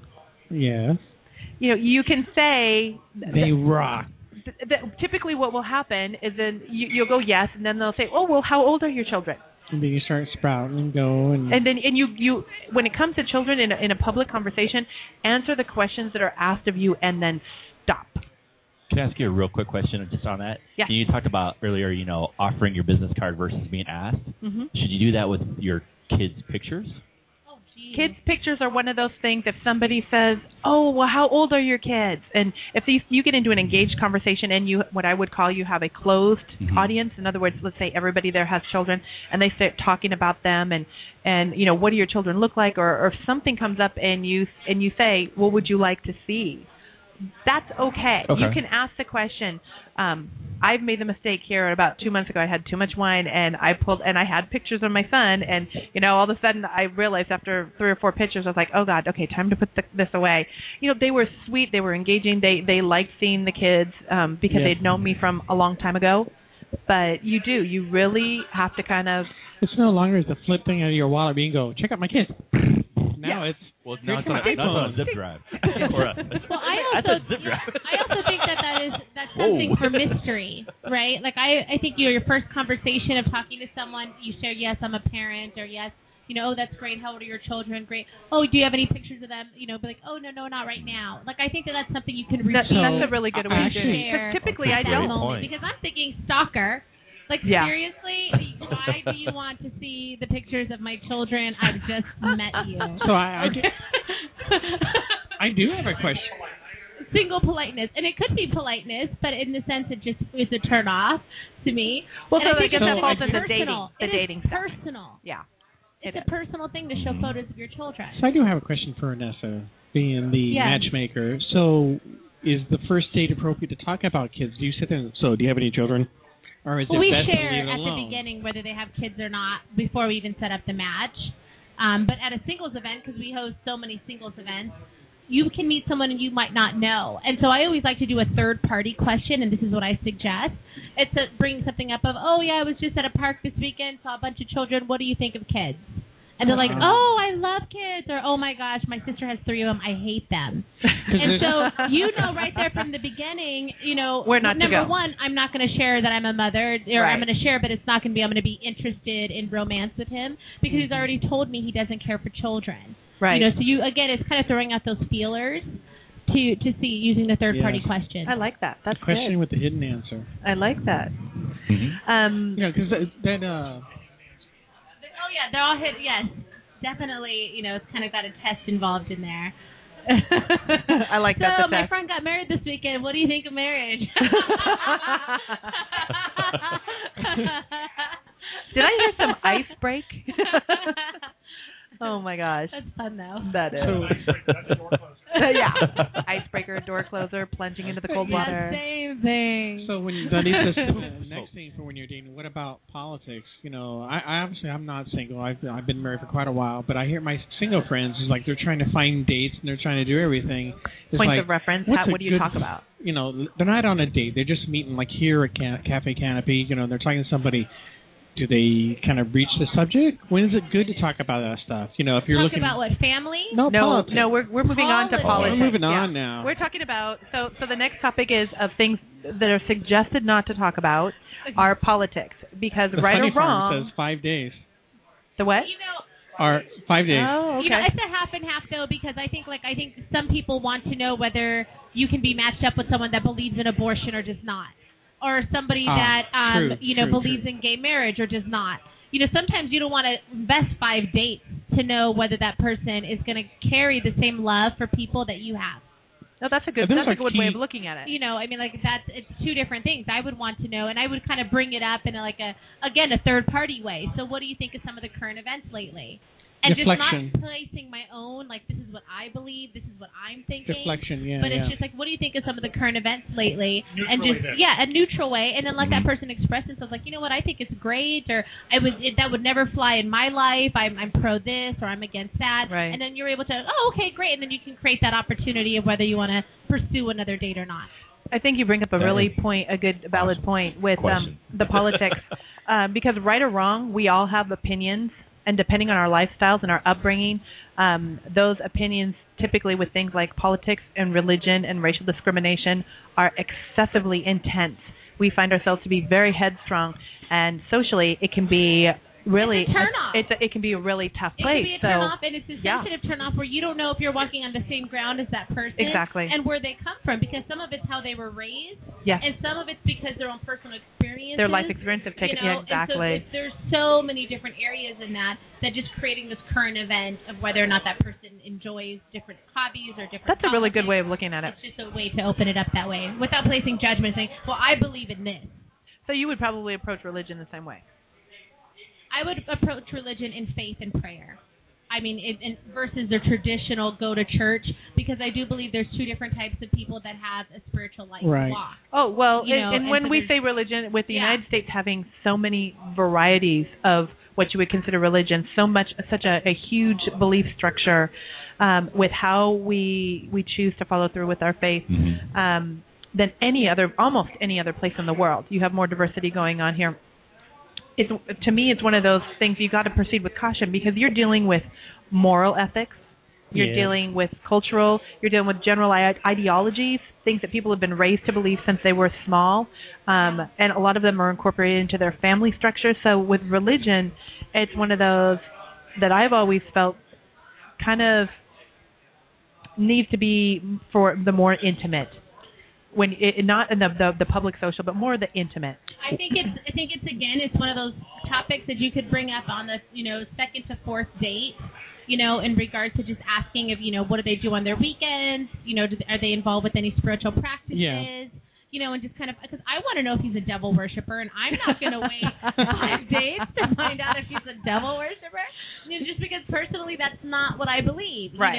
Yes. You know, you can say They rock. th- th- typically what will happen is then you, you'll go yes, and then they'll say, oh, well, how old are your children? And then you start sprouting and go and... And then, and you, you, when it comes to children in a, in a public conversation, answer the questions that are asked of you, and then stop. Can I ask you a real quick question just on that? Yeah. You talked about earlier, you know, offering your business card versus being asked. Mm-hmm. Should you do that with your kids' pictures? Oh, geez. Kids' pictures are one of those things. If somebody says, "Oh, well, how old are your kids?" and if you, you get into an engaged conversation, and you, what I would call, you have a closed Mm-hmm. audience. In other words, let's say everybody there has children, and they start talking about them, and and you know, what do your children look like, or, or if something comes up, and you and you say, "What would you like to see?" That's okay. Okay. You can ask the question. Um, I've made the mistake here. About two months ago, I had too much wine, and I pulled and I had pictures of my son, and you know, all of a sudden, I realized after three or four pictures, I was like, "Oh God, okay, time to put the, this away." You know, they were sweet, they were engaging, they they liked seeing the kids um, because Yeah. they'd known me from a long time ago. But you do, you really have to kind of. It's no longer the flip thing out of your wallet being go, check out my kids. Now Yeah. it's... Well, Here's now it's on, my a, now it's on a iPhone. zip drive. or a, Well, I that's also a zip drive. I also think that that is that's Whoa. something for mystery, right? Like I I think you know, your first conversation of talking to someone, you share yes, I'm a parent, or yes, you know, oh, that's great. How old are your children? Great. Oh, do you have any pictures of them? You know, be like, oh no, no, not right now. Like I think that that's something you can That, reach. that's a really good way to do Actually- it. 'Cause typically, I at that Great don't. moment, point. because I'm thinking stalker. Like Yeah. seriously, why do you want to see the pictures of my children? I've just met you. So I, I, do, I do have a question. Single politeness, and it could be politeness, but in the sense it just is a turn off to me. Well, And so I think guess it's that So falls I into do- dating, personal. the It is dating stuff. personal. Yeah. It's It a personal thing to show Mhm. photos of your children. So I do have a question for Anessa, being the Yes. matchmaker. So is the first date appropriate to talk about kids? Do you sit there and, so do you have any children? Or is Well, it we best to share leave it at alone? the beginning whether they have kids or not before we even set up the match. Um, but at a singles event, because we host so many singles events, you can meet someone and you might not know. And so I always like to do a third-party question, and this is what I suggest. It's to bring something up of, oh, yeah, I was just at a park this weekend, saw a bunch of children. What do you think of kids? And they're like, oh, I love kids, or oh my gosh, my sister has three of them, I hate them. And so you know right there from the beginning, you know, Where not to number go. one, I'm not going to share that I'm a mother, or Right. I'm going to share, but it's not going to be I'm going to be interested in romance with him because Mm-hmm. he's already told me he doesn't care for children. Right. You know, so you again, it's kind of throwing out those feelers to to see using the third party Yes. question. I like that. That's Question good. with the hidden answer. I like that. Mm-hmm. Um, You know, because that, that uh, Oh yeah, they're all hit. Yes, definitely. You know, it's kind of got a test involved in there. I like so that. The my test. friend got married this weekend. What do you think of marriage? Did I hear some ice break? Oh my gosh. That's fun though. That is. Yeah. Icebreaker, door closer, plunging into the cold Yeah, water. same thing. so when you, that is the the next thing for when you're dating. What about politics? You know, I, I obviously I'm not single. I've I've been married for quite a while, but I hear my single friends is like they're trying to find dates and they're trying to do everything. It's Points like, of reference. what's How, a what do you good- talk about? You know, they're not on a date. They're just meeting like here at Can- Cafe Canopy. You know, they're talking to somebody. Do they kind of breach the subject? When is it good to talk about that stuff? You know, if you're Talk looking about what, family? no No, politics. no, we're we're moving on to Politics. Oh, politics. we're moving yeah. on now. We're talking about so so the next topic is of things that are suggested not to talk about are politics because the right funny or wrong. farm says five days. The what? You know, Or five days. Oh, okay. You know, it's a half and half though, because I think like I think some people want to know whether you can be matched up with someone that believes in abortion or does not, or somebody Ah, that um true, you know true, believes true. in gay marriage or does not. You know, sometimes you don't want to invest five dates to know whether that person is going to carry the same love for people that you have. No, that's a good But those that's a are good key- way of looking at it. You know, I mean, like that's it's two different things. I would want to know, and I would kind of bring it up in a, like a again a third party way. So, what do you think of some of the current events lately? And Deflection. just not placing my own, like, this is what I believe, this is what I'm thinking. Deflection, yeah, But it's yeah. just like, what do you think of some of the current events lately? Neutrally and just, there. yeah, a neutral way. And then let Mm-hmm. that person express themselves like, you know what, I think it's great, or I would, it, that would never fly in my life. I'm, I'm pro this, or I'm against that. Right. And then you're able to, oh, okay, great. And then you can create that opportunity of whether you want to pursue another date or not. I think you bring up a That really is point, a good, valid point with um, Question. the politics, um, because right or wrong, we all have opinions, and depending on our lifestyles and our upbringing, um, those opinions, typically with things like politics and religion and racial discrimination, are excessively intense. We find ourselves to be very headstrong, and socially, it can be really It's a turn-off. It's a, it can be a really tough It place. can be a so turn off, and it's a yeah. sensitive turn off where you don't know if you're walking on the same ground as that person. Exactly. And where they come from, because some of it's how they were raised, yes, and some of it's because their own personal experiences. their life experience have taken you know, yeah, exactly. And so there's so many different areas in that that just creating this current event of whether or not that person enjoys different hobbies or different. That's a really good way politics. of looking at it. It's just a way to open it up that way without placing judgment, saying, "Well, I believe in this." So you would probably approach religion the same way. I would approach religion in faith and prayer. I mean, it, and versus the traditional go to church, because I do believe there's two different types of people that have a spiritual life Right. walk. Oh, well, You and, know, and and when so we there's- say religion, with the Yeah. United States having so many varieties of what you would consider religion, so much, such a, a huge belief structure um, with how we we choose to follow through with our faith, Mhm. um, than any other, almost any other place in the world. You have more diversity going on here. It's, to me, it's one of those things you got to proceed with caution, because you're dealing with moral ethics. You're Yeah. dealing with cultural, you're dealing with general I- ideologies, things that people have been raised to believe since they were small, um, and a lot of them are incorporated into their family structure. So with religion, it's one of those that I've always felt kind of needs to be for the more intimate, when it, not in the, the the public social, but more the intimate. I think it's I think it's again it's one of those topics that you could bring up on the you know second to fourth date, you know, in regards to just asking if you know what do they do on their weekends, you know, do, are they involved with any spiritual practices, Yeah. you know, and just kind of because I want to know if he's a devil worshiper, and I'm not going to wait five days to find out if he's a devil worshiper, you know, just because personally that's not what I believe, Right. you know.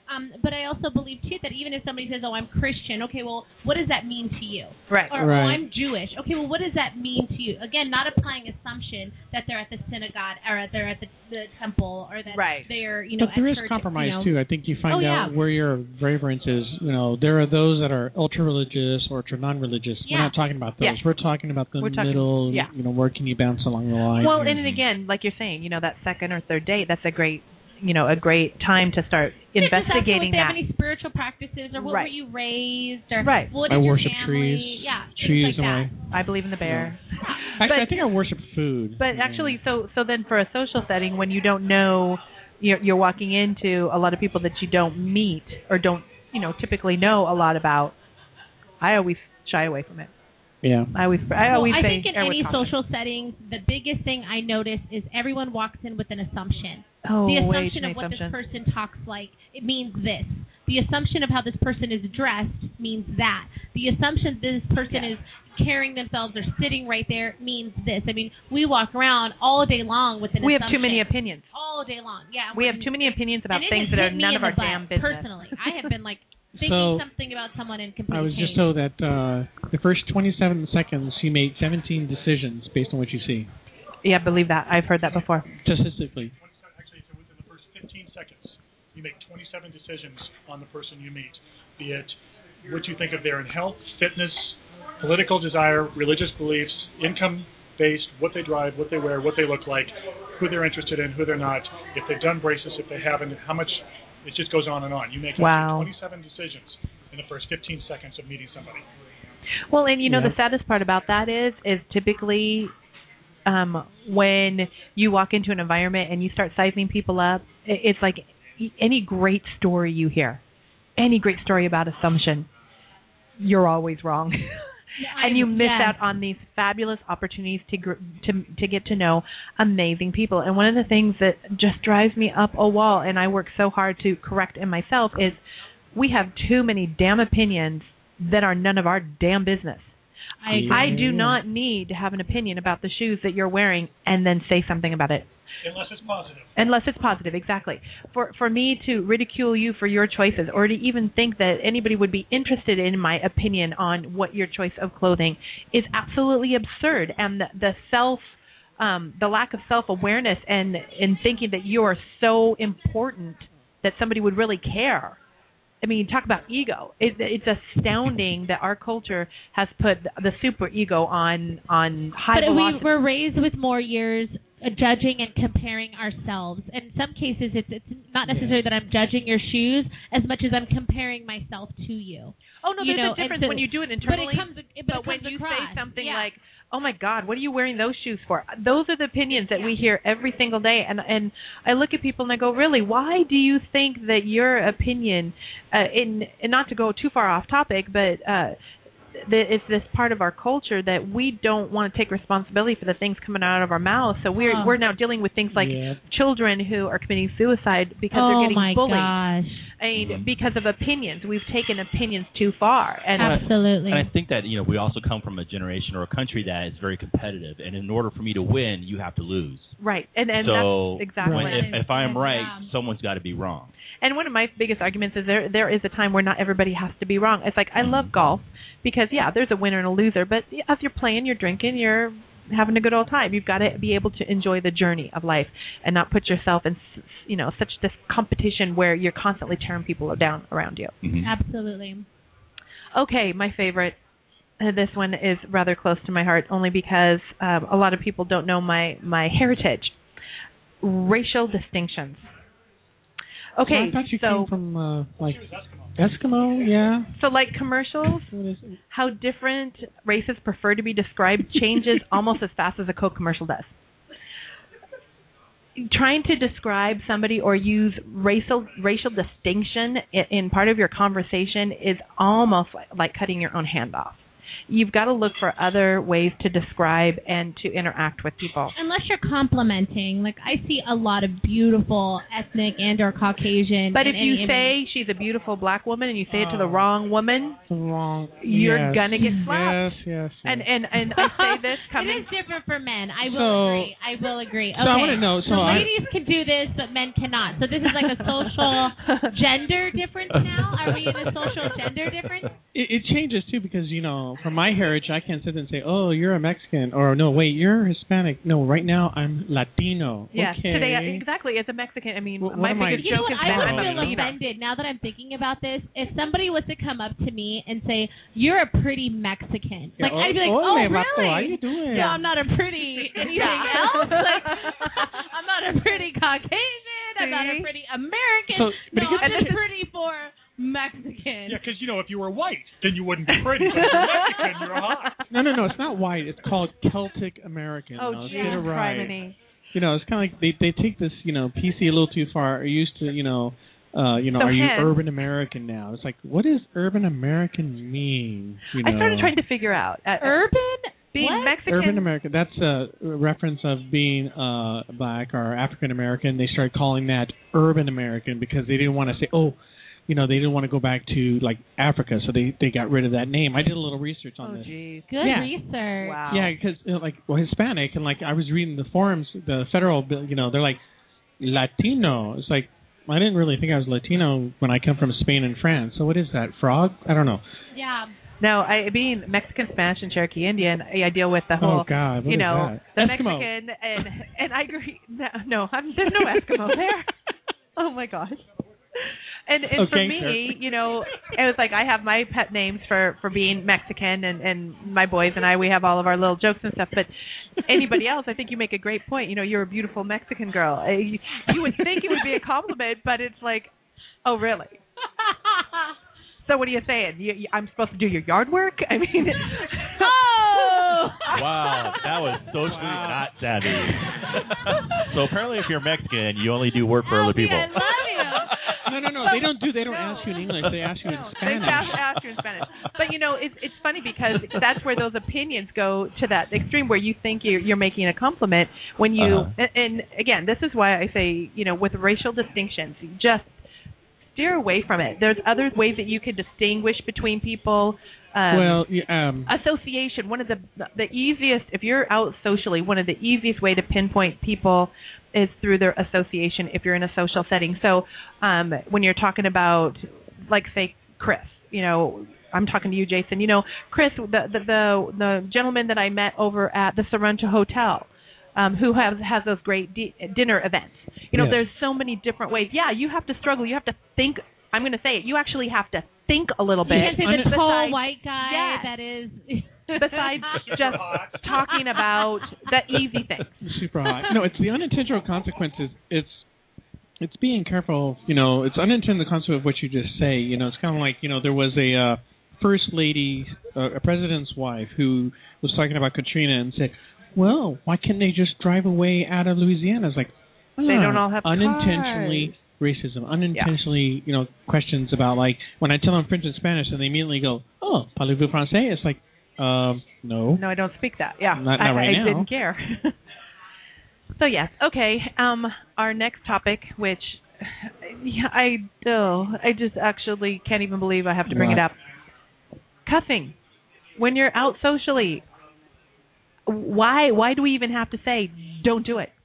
Um, but I also believe, too, that even if somebody says, oh, I'm Christian, okay, well, what does that mean to you? Right. Or, right. oh, I'm Jewish. Okay, well, what does that mean to you? Again, not applying assumption that they're at the synagogue or they're at the, the temple or that right. they're, you know, But there at is church, compromise, you know. too. I think you find Oh, out yeah. where your reverence is. You know, there are those that are ultra-religious or ultra-non-religious. Yeah. We're not talking about those. Yeah. We're talking about the We're talking- middle, yeah. you know, where can you bounce along the line. Well, and, and again, like you're saying, you know, that second or third date, that's a great, you know, a great time to start Yeah, just ask them investigating if they that. have any spiritual practices or what Right. were you raised or Right. what I is your worship family? trees. Yeah, things Trees like that. and I believe in the bear. Actually, But- I think I worship food. But Yeah. actually, so so then for a social setting, when you don't know, you're, you're walking into a lot of people that you don't meet or don't, you know, typically know a lot about. I always shy away from it. Yeah. I always, I Well, always I say, think in err with any caution. social settings, the biggest thing I notice is everyone walks in with an assumption. Oh, the way assumption too of many what assumptions. this person talks like, it means this. The assumption of how this person is dressed means that. The assumption that this person Yeah. is carrying themselves or sitting right there means this. I mean, we walk around all day long with an We have assumption. too many opinions. All day long, yeah. We have when- too many opinions about and it things has that are hit me none in of the our butt, damn business. Personally, I have been like thinking So, something about someone and completely I was just changed. told that uh, the first twenty-seven seconds you made seventeen decisions based on what you see. Yeah, believe that. I've heard that before. Statistically. Actually, so within the first fifteen seconds, you make twenty-seven decisions on the person you meet, be it what you think of their in health, fitness, political desire, religious beliefs, income-based, what they drive, what they wear, what they look like, who they're interested in, who they're not, if they've done braces, if they haven't, how much. It just goes on and on. You make Wow. twenty-seven decisions in the first fifteen seconds of meeting somebody. Well, and you know Yeah. the saddest part about that is, is typically um, when you walk into an environment and you start sizing people up, it, it's like any great story you hear, any great story about assumption, you're always wrong. And you miss yeah. out on these fabulous opportunities to gr- to to get to know amazing people. And one of the things that just drives me up a wall, and I work so hard to correct in myself, is we have too many damn opinions that are none of our damn business. I agree. I do not need to have an opinion about the shoes that you're wearing and then say something about it. Unless it's positive. Unless it's positive, exactly. For for me to ridicule you for your choices, or to even think that anybody would be interested in my opinion on what your choice of clothing is, absolutely absurd. And the, the self, um, the lack of self-awareness and in thinking that you are so important that somebody would really care. I mean, talk about ego. It, it's astounding that our culture has put the super ego on on high But velocity. we were raised with more years uh, judging and comparing ourselves. In some cases, it's it's not necessarily that I'm judging your shoes as much as I'm comparing myself to you. Oh no, You there's know, a difference and so- when you do it but it internally. comes- but it but when comes you across, say something yeah. like, "Oh my God, what are you wearing those shoes for?" Those are the opinions that we hear every single day, and and I look at people and I go, "Really? Why do you think that your opinion?" Uh, in and not to go too far off topic, but uh, that it's this part of our culture that we don't want to take responsibility for the things coming out of our mouths. So we're Oh. we're now dealing with things like Yeah. children who are committing suicide because oh they're getting my bullied. gosh! I mean, Mhm. because of opinions. We've taken opinions too far. And Absolutely. And I think that, you know, we also come from a generation or a country that is very competitive, and in order for me to win, you have to lose. right. And and so that's exactly when, it. if, if I am right, Yeah. someone's got to be wrong. And one of my biggest arguments is there there is a time where not everybody has to be wrong. It's like I love golf because yeah, there's a winner and a loser, but as you're playing, you're drinking, you're having a good old time. You've got to be able to enjoy the journey of life and not put yourself in, you know, such this competition where you're constantly tearing people down around you. Mhm. Absolutely. Okay, my favorite. Uh, this one is rather close to my heart, only because um, a lot of people don't know my my heritage. Racial distinctions. Okay, so I thought you so came from uh, like She was Eskimo. Eskimo, yeah. so like commercials, What is it? how different races prefer to be described changes almost as fast as a Coke commercial does. Trying to describe somebody or use racial racial distinction in, in part of your conversation is almost like, like cutting your own hand off. you've got to look for other ways to describe and to interact with people. Unless you're complimenting. Like, I see a lot of beautiful ethnic and or Caucasian. But if you image. say she's a beautiful black woman and you say it to the wrong woman, wrong. you're yes. going to get slapped. Yes, yes, yes. And, and, and I say this coming... It is different for men. I will So- agree. I will agree. Okay. So I want to know. So, So I, ladies can do this, but men cannot. So this is like a social gender difference now? Are we in a social gender difference? it, it changes too because you know, from my heritage, I can't sit there and say, "Oh, you're a Mexican," or "No, wait, you're Hispanic." No, right now I'm Latino. Yes, okay. today, exactly. As a Mexican, I mean, Well, what my am I- biggest You know joke what? is I that would I'm a feel Latina. offended now that I'm thinking about this. If somebody was to come up to me and say, "You're a pretty Mexican," Yeah, like I'd be like, oh, "Oh, me, vato, really? how you doing?" No, I'm not a pretty anything Yeah. else. Like, I'm not a pretty Caucasian. I'm not a See? pretty American. So, but no, it gets- I'm and just this is- pretty for Mexican." Yeah, because you know, if you were white, then you wouldn't be pretty. But if you're Mexican, you're hot. No, no, no. It's not white. It's called Celtic American. Oh, no, let's geez, get it right. criminy. You know, it's kind of like they they take this, you know, P C a little too far. Are you used to, you know, uh, you know, So are you hence- urban American now? It's like, what does urban American mean? You know, I started trying to figure out. Uh, Urban? being What? Mexican. urban American. That's a reference of being uh, black or African American. They started calling that urban American because they didn't want to say, oh, you know, they didn't want to go back to like Africa, so they they got rid of that name. I did a little research on Oh, this. geez. Good Yeah. research. Wow. Yeah, because you know, like well, Hispanic and like I was reading the forums, the federal bill. You know, they're like Latino. It's like I didn't really think I was Latino when I come from Spain and France. So what is that? Frog? I don't know. Yeah. No, I being Mexican, Spanish, and Cherokee Indian, I, I deal with the whole, Oh God, what you is know, that? the Eskimo. Mexican, and and I agree. No, no I'm, there's no Eskimo there. Oh my gosh. And and for Okay, me, sure. you know, it was like I have my pet names for for being Mexican, and and my boys and I, we have all of our little jokes and stuff. But anybody else, I think you make a great point. You know, you're a beautiful Mexican girl. Uh, You, you would think it would be a compliment, but it's like, oh really? So what are you saying? You, you, I'm supposed to do your yard work? I mean, Oh! Wow, that was socially Wow. not savvy. So apparently, if you're Mexican, you only do work for other Albie, people. I love you. No, no, no. They don't do. They don't No. ask you in English. They ask you No, in they Spanish. ask, ask you in Spanish. But you know, it's it's funny because that's where those opinions go to that extreme where you think you're, you're making a compliment when you. Uh-huh. And, and again, this is why I say, you know, with racial distinctions, you just steer away from it. There's other ways that you can distinguish between people. Um, Well, yeah, um, association, one of the the easiest, if you're out socially, one of the easiest way to pinpoint people is through their association if you're in a social setting. So um, when you're talking about, like, say, Chris, you know, I'm talking to you, Jason, you know, Chris, the the the, the gentleman that I met over at the Sorrento Hotel, um, who has has those great di- dinner events. You know, Yes. there's so many different ways. Yeah, you have to struggle. You have to think. I'm going to say it. You actually have to think a little You bit. can't say the besides- tall white guy Yes. that is. besides just talking about the easy things. super hot. No, it's the unintentional consequences. It's it's being careful. You know, it's unintended consequence of what you just say. You know, it's kind of like, you know, there was a uh, first lady, uh, a president's wife, who was talking about Katrina and said, "Well, why can't they just drive away out of Louisiana?" It's like They ah, don't all have unintentionally. cars. Racism, unintentionally, you know, questions about, like, when I tell them French and Spanish and they immediately go, "Oh, parlez-vous français?" It's like, um, no. No, I don't speak that. Yeah, Not- not I, right I now. didn't care. So yes, okay. Um, our next topic, which yeah, I oh, I just actually can't even believe I have to bring it What? up. Cussing when you're out socially. Why? Why do we even have to say don't do it?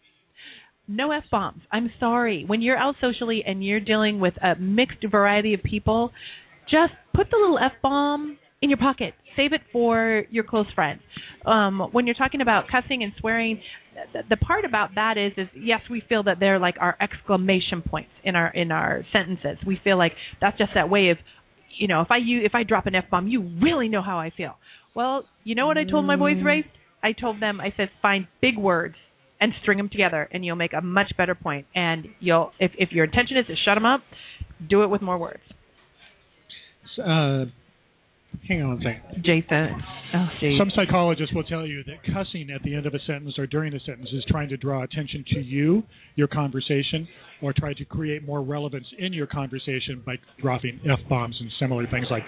No F-bombs. I'm sorry. When you're out socially and you're dealing with a mixed variety of people, just put the little F-bomb in your pocket. Save it for your close friend. Um, when you're talking about cussing and swearing, the, the part about that is, is yes, we feel that they're like our exclamation points in our in our sentences. We feel like that's just that way of, you know, if I use, if I drop an F-bomb, you really know how I feel. Well, you know what I told my boys raised? I told them, I said, find big words and string them together, and you'll make a much better point. And you'll, if if your intention is to shut them up, do it with more words. Uh, hang on one second. Jason, oh geez. Some psychologists will tell you that cussing at the end of a sentence or during a sentence is trying to draw attention to you, your conversation, or try to create more relevance in your conversation by dropping F-bombs and similar things like that.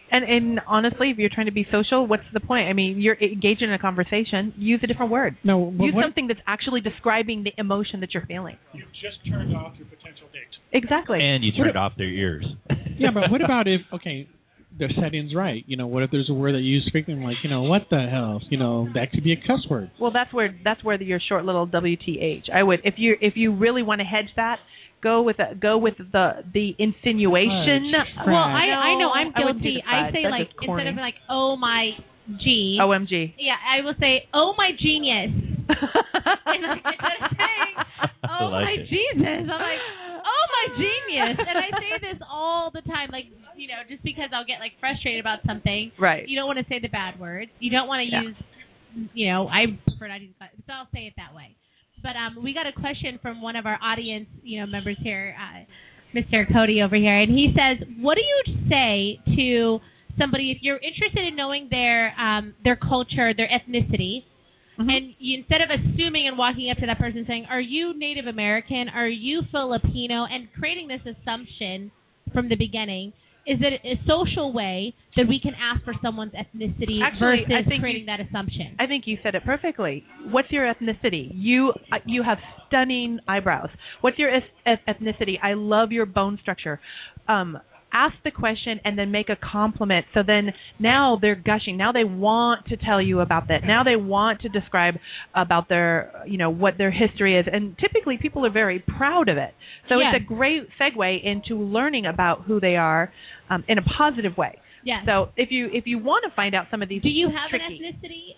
And and honestly, if you're trying to be social, what's the point? I mean, you're engaging in a conversation. Use a different word. No, but use what, something that's actually describing the emotion that you're feeling. You've just turned off your potential date. Exactly. And you turned off their ears. Yeah, but what about if okay, the setting's right? You know, what if there's a word that you use frequently, like you know, what the hell? You know, that could be a cuss word. Well, that's where that's where the, your short little W T H. I would if you if you really want to hedge that. Go with a, go with the the insinuation. Well, I I know I'm I wouldn't do guilty. the I fudge. say That's like just corny. instead of like oh my G. O M G. Yeah, I will say oh my genius. And like, instead of saying oh like my it. Jesus, I'm like oh my genius. And I say this all the time, like you know, just because I'll get like frustrated about something. Right. You don't want to say the bad words. You don't want to Yeah. use. You know, I prefer not to use, so I'll say it that way. But um, we got a question from one of our audience, you know, members here, uh, Mister Cody over here, and he says, "What do you say to somebody if you're interested in knowing their um, their culture, their ethnicity, Mm-hmm. and you, instead of assuming and walking up to that person saying, are you Native American? Are you Filipino?" and creating this assumption from the beginning, is it a social way that we can ask for someone's ethnicity Actually, versus I think creating you, that assumption? I think you said it perfectly. What's your ethnicity? You uh, you have stunning eyebrows. What's your eth- ethnicity? I love your bone structure. Um, ask the question and then make a compliment. So then now they're gushing. Now they want to tell you about that. Now they want to describe about their, you know, what their history is. And typically people are very proud of it. So Yes. it's a great segue into learning about who they are um, in a positive way. Yes. So if you if you want to find out some of these Do you have tricky, an ethnicity?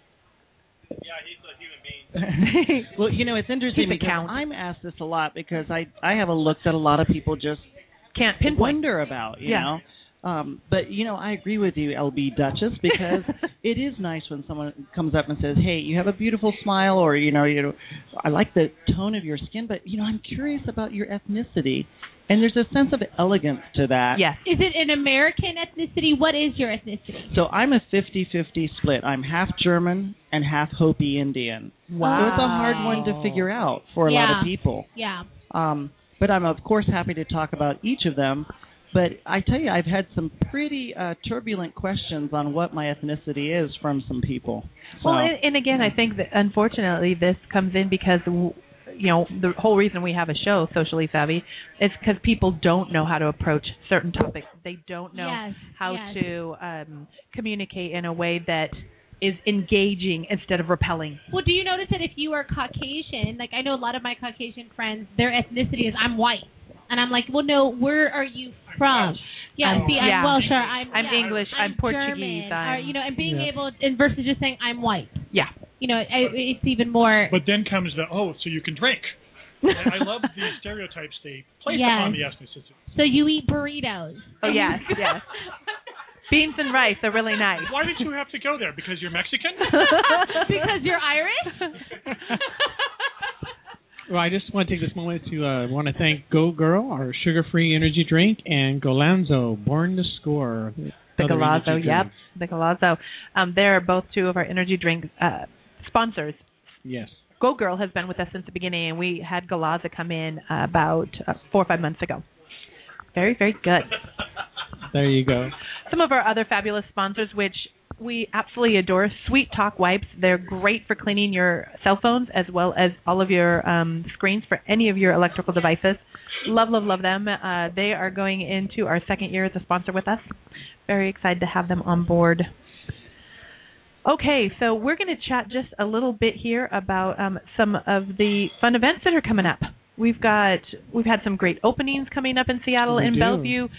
Well, you know, it's interesting Keep it because count. I'm asked this a lot because I I have a look that a lot of people just can't pinpoint. wonder about, you Yeah. know. Um, but you know, I agree with you, L B Duchess, because it is nice when someone comes up and says, "Hey, you have a beautiful smile," or you know, you know, I like the tone of your skin, but you know, I'm curious about your ethnicity. And there's a sense of elegance to that. Yes. Is it an American ethnicity? What is your ethnicity? So I'm a fifty-fifty split. I'm half German and half Hopi Indian. Wow. So it's a hard one to figure out for a lot Yeah. of people. Yeah. Um, but I'm, of course, happy to talk about each of them. But I tell you, I've had some pretty uh, turbulent questions on what my ethnicity is from some people. So, Well, and, and again, I think that unfortunately this comes in because, you know, the whole reason we have a show, Socially Savvy, is because people don't know how to approach certain topics. They don't know Yes, how yes. to um, communicate in a way that is engaging instead of repelling. Well, do you notice that if you are Caucasian, like I know a lot of my Caucasian friends, their ethnicity is I'm white. And I'm like, well, no, where are you from? Yeah, I'm- see, I'm yeah. Welsh, or I'm, I'm yeah, English, I'm, I'm Portuguese, German, I'm- or, you know, and being Yeah. able, and versus just saying I'm white. Yeah. You know, I, it's even more. But then comes the, oh, so you can drink. And I love the stereotypes they place Yes. upon the ethnicity. So you eat burritos. Oh, yes, yes. Beans and rice are really nice. Why did you have to go there? Because you're Mexican? Because you're Irish? Well, I just want to take this moment to uh, want to thank Go Girl, our sugar-free energy drink, and Golanzo, Born to Score. The other Galazzo, energy yep, drinks. the Galazzo. Um, they're both two of our energy drink uh, sponsors. Yes. Go Girl has been with us since the beginning, and we had Galazza come in uh, about uh, four or five months ago. Very, very good. There you go. Some of our other fabulous sponsors, which we absolutely adore, Sweet Talk Wipes. They're great for cleaning your cell phones as well as all of your um, screens for any of your electrical devices. Love, love, love them. Uh, they are going into our second year as a sponsor with us. Very excited to have them on board. Okay, so we're going to chat just a little bit here about um, some of the fun events that are coming up. We've got we've had some great openings coming up in Seattle We and do. Bellevue.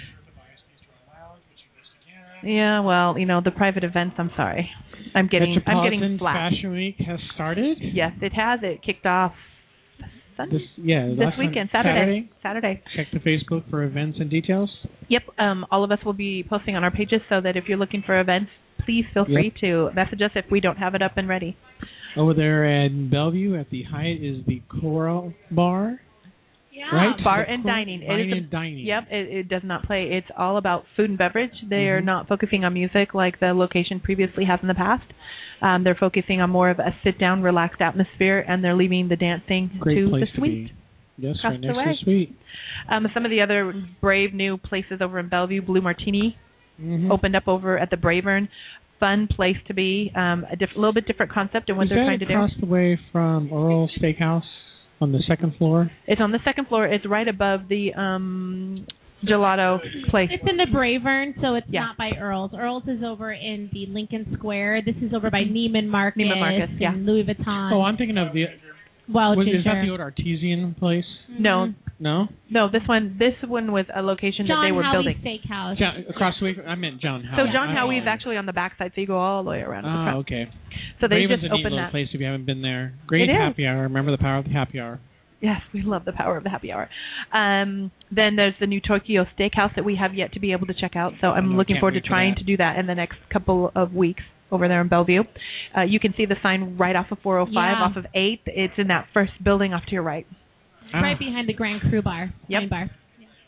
Yeah, well, you know, the private events, I'm sorry. I'm getting I'm getting Metropolitan flack. Fashion Week has started. Yes, it has. It kicked off Sunday? This, yeah, this last weekend, Sun- Saturday. Saturday. Check the Facebook for events and details. Yep. Um, all of us will be posting on our pages so that if you're looking for events, please feel Yep. free to message us if we don't have it up and ready. Over there in Bellevue at the Hyatt is the Coral Bar. Yeah. Right? Bar The and Cor- dining. It Wine is a- and dining. Yep, it, it does not play. It's all about food and beverage. They are Mhm. not focusing on music like the location previously has in the past. Um, they're focusing on more of a sit-down, relaxed atmosphere, and they're leaving the dancing Great to place the to suite. be. Yes, Across right the next way. to the suite. Um, some of the other brave new places over in Bellevue, Blue Martini Mm-hmm. opened up over at the Bravern. Fun place to be. Um, a diff- little bit different concept in what Is they're that trying to do. across the way from Earl Steakhouse on the second floor? It's on the second floor. It's right above the um, gelato place. It's in the Bravern, so it's Yeah. not by Earl's. Earl's is over in the Lincoln Square. This is over by Neiman Marcus, Neiman Marcus, yeah. and Louis Vuitton. Oh, I'm thinking of the. Wild Was, is Ginger. that the old artesian place? No, No. no. This one, this one was a location John that they were Howie's building. Steakhouse. John, across the way. I meant John So Howie. John I- Howie's actually on the backside, so you go all the way around. to the Oh, front. okay. So they Raven's just a neat opened little that. place if you haven't been there. Great It is. happy hour. Remember the power of the happy hour. Yes, we love the power of the happy hour. Um, then there's the new Tokyo Steakhouse that we have yet to be able to check out. So I'm I know, looking can't forward to wait for trying that. to do that in the next couple of weeks over there in Bellevue. Uh, you can see the sign right off of four oh five, Yeah. off of eighth. It's in that first building off to your right. Ah. Right behind the Grand Cru Bar. Yep. Wine bar.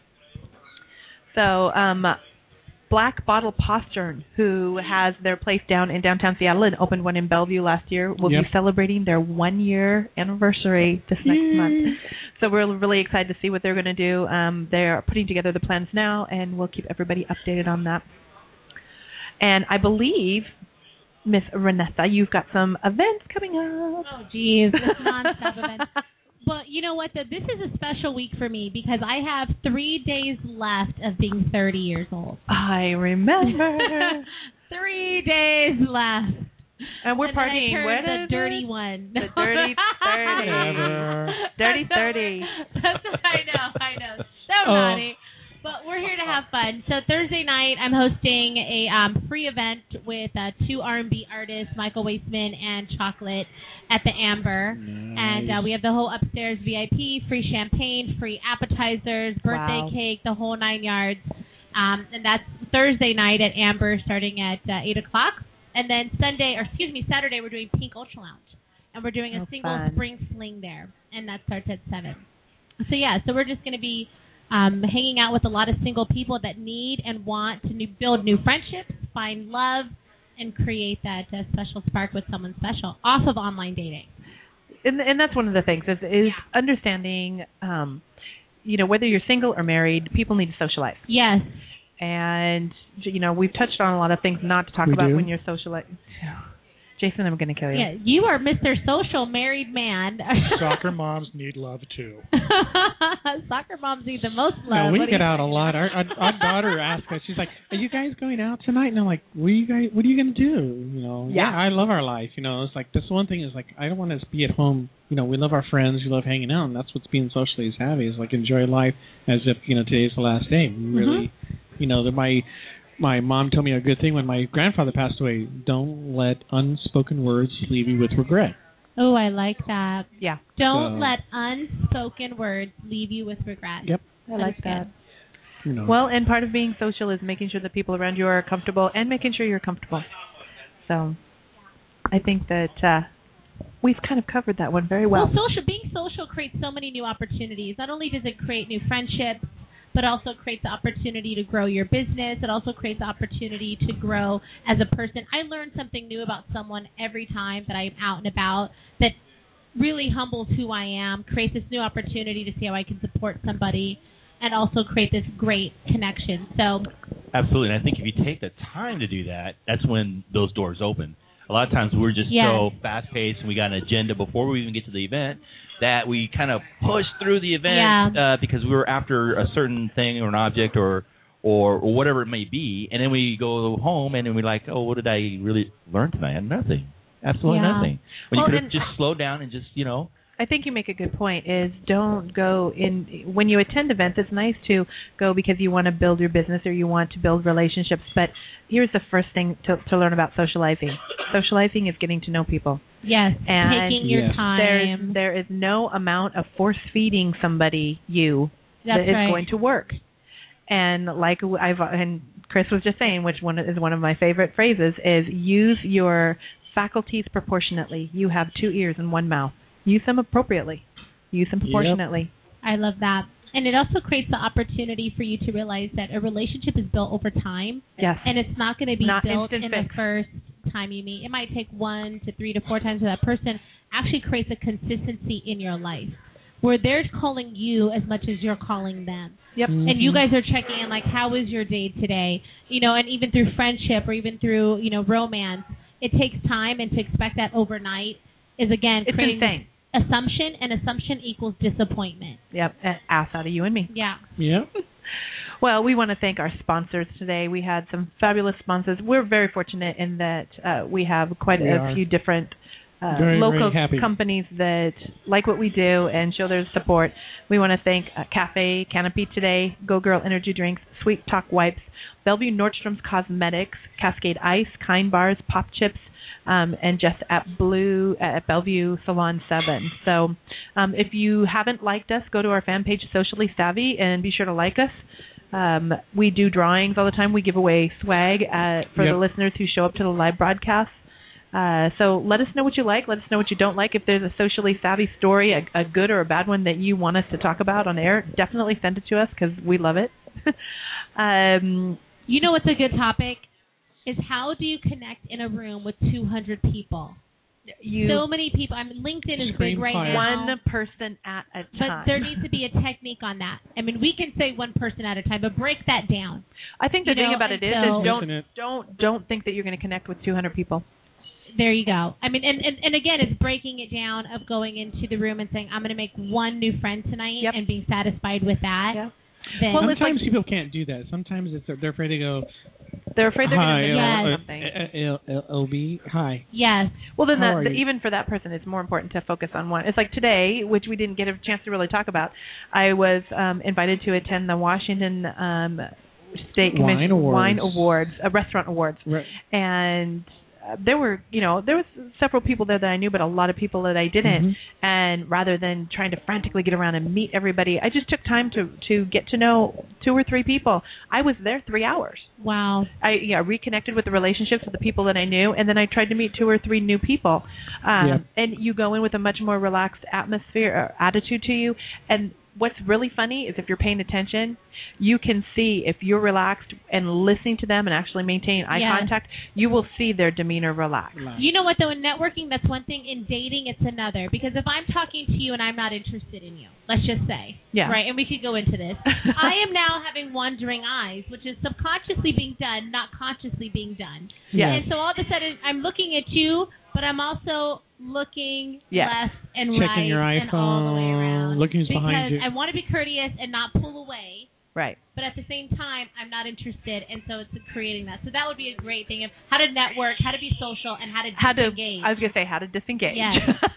So um, Black Bottle Postern, who has their place down in downtown Seattle and opened one in Bellevue last year, will Yep. be celebrating their one-year anniversary this next Yay. month. So we're really excited to see what they're going to do. Um, they're putting together the plans now, and we'll keep everybody updated on that. And I believe, Miss Renessa, you've got some events coming up. Oh, geez. It's non-stop events. Well, you know what? The, this is a special week for me because I have three days left of being thirty years old. I remember. Three days left. And we're and then partying. I turned What the is dirty it? one. The dirty thirty. Whatever. Dirty That's what thirty. we're- That's what I know. I know. So Oh. naughty. But we're here to have fun. So Thursday night, I'm hosting a um, free event with uh, two R and B artists, Michael Wasteman and Chocolate, at the Amber. And uh, we have the whole upstairs V I P, free champagne, free appetizers, birthday Wow. cake, the whole nine yards. Um, and that's Thursday night at Amber starting at uh, eight o'clock. And then Sunday, or excuse me, Saturday, we're doing Pink Ultra Lounge. And we're doing a Oh, single fun. spring fling there. And that starts at seven. So, yeah, so we're just going to be um, hanging out with a lot of single people that need and want to new, build new friendships, find love, and create that uh, special spark with someone special off of online dating. And, and that's one of the things is, is Yeah. understanding, um, you know, whether you're single or married, people need to socialize. Yes. And, you know, we've touched on a lot of things not to talk We about do? when you're socializing. Jason, I'm going to kill you. Yeah, you are Mister Social Married Man. Soccer moms need love too. Soccer moms need the most love. No, What we do get you- out a lot. Our, our, our daughter asked us, she's like, "Are you guys going out tonight?" And I'm like, "What are you guys? What are you gonna do?" You know, Yeah. I love our life. You know, it's like this one thing is like I don't want to be at home. You know, we love our friends, we love hanging out, and that's what's being socially savvy is like enjoy life as if you know today's the last day. We really, you know, that my my mom told me a good thing when my grandfather passed away. Don't let unspoken words leave you with regret. Oh, I like that. Yeah, Don't So- let unspoken words leave you with regret. Yep. I like that. You know. Well, and part of being social is making sure that people around you are comfortable and making sure you're comfortable. So I think that uh, we've kind of covered that one very well. Well, social being social creates so many new opportunities. Not only does it create new friendships, but also creates the opportunity to grow your business. It also creates the opportunity to grow as a person. I learn something new about someone every time that I'm out and about that really humbles who I am, creates this new opportunity to see how I can support somebody, and also create this great connection. So, Absolutely, and I think if you take the time to do that, that's when those doors open. A lot of times we're just Yes. so fast-paced and we got an agenda before we even get to the event that we kind of push through the event Yeah. uh, because we were after a certain thing or an object or, or or whatever it may be, and then we go home and then we're like, oh, what did I really learn tonight? Nothing. Absolutely Yeah. nothing. When Well, you could and have just slowed down and just, you know, I think you make a good point is don't go in when you attend events. It's nice to go because you want to build your business or you want to build relationships. But here's the first thing to, to learn about socializing. Socializing is getting to know people. yes, And taking your Yes. There's, time. there is no amount of force feeding somebody you That's that is right. going to work. And like I've and Chris was just saying, which one is one of my favorite phrases, is use your faculties proportionately. You have two ears and one mouth. Use them appropriately. Use them proportionately. I love that. And it also creates the opportunity for you to realize that a relationship is built over time. Yes. And it's not going to be Not built instant in fix. the first time you meet. It might take one to three to four times with that person. Actually creates a consistency in your life. where they're calling you as much as you're calling them. Yep. Mm-hmm. And you guys are checking in, like, how was your day today? You know, and even through friendship or even through, you know, romance, it takes time, and to expect that overnight is, again, it's creating insane. Assumption, and assumption equals disappointment. Yep, ass out of you and me. Yeah. Yeah. Well, we want to thank our sponsors today. We had some fabulous sponsors. We're very fortunate in that uh, we have quite We a are. few different uh, Very, local very happy. companies that like what we do and show their support. We want to thank uh, Cafe Canopy today, Go Girl Energy Drinks, Sweet Talk Wipes, Bellevue Nordstrom's Cosmetics, Cascade Ice, Kind Bars, Pop Chips, Um, and just at Blue at Bellevue Salon seven. So um, if you haven't liked us, go to our fan page, Socially Savvy, and be sure to like us. Um, we do drawings all the time. We give away swag uh, for Yep. the listeners who show up to the live broadcast. Uh, so let us know what you like. Let us know what you don't like. If there's a Socially Savvy story, a, a good or a bad one that you want us to talk about on air, definitely send it to us because we love it. um, You know what's a good topic? Is how do you connect in a room with two hundred people? you So many people. I mean, LinkedIn is Screen big right fire. now. one person at a But time. there needs to be a technique on that. I mean, we can say one person at a time, but break that down. I think the You thing know, about it and is, so- is don't Isn't it? don't don't think that you're going to connect with two hundred people. There you go. I mean, and, and, and again, it's breaking it down of going into the room and saying, I'm going to make one new friend tonight, Yep. and being satisfied with that. Yeah. Then, Well, it's Sometimes like- people can't do that. Sometimes it's they're afraid to go. They're afraid they're Hi, going to Yes. miss uh, something. uh, uh, L B. Hi. yes. Well, then How that, are the, you? even for that person, it's more important to focus on one. It's like today, which we didn't get a chance to really talk about. I was um, invited to attend the Washington um, State Wine Commission Awards. Wine Awards, uh, Restaurant Awards, Right. and uh, there were, you know, there was several people there that I knew, but a lot of people that I didn't. Mhm. And rather than trying to frantically get around and meet everybody, I just took time to to get to know two or three people. I was there three hours. Wow. I yeah reconnected with the relationships with the people that I knew, and then I tried to meet two or three new people. Um, Yeah. And you go in with a much more relaxed atmosphere or attitude to you. And what's really funny is if you're paying attention, you can see if you're relaxed and listening to them and actually maintaining eye Yes. contact, you will see their demeanor relax. You know what, though? In networking, that's one thing. In dating, it's another. Because if I'm talking to you and I'm not interested in you, let's just say, Yeah. right, and we could go into this, I am now having wandering eyes, which is subconsciously being done, not consciously being done. Yeah. And so all of a sudden, I'm looking at you, but I'm also looking Yes. left and Checking right your and all the way iPhone, around. looking who's because behind you. I want to be courteous and not pull away. Right. But at the same time, I'm not interested, and so it's creating that. So that would be a great thing of how to network, how to be social, and how to How to, disengage. I was going to say how to disengage. Yes.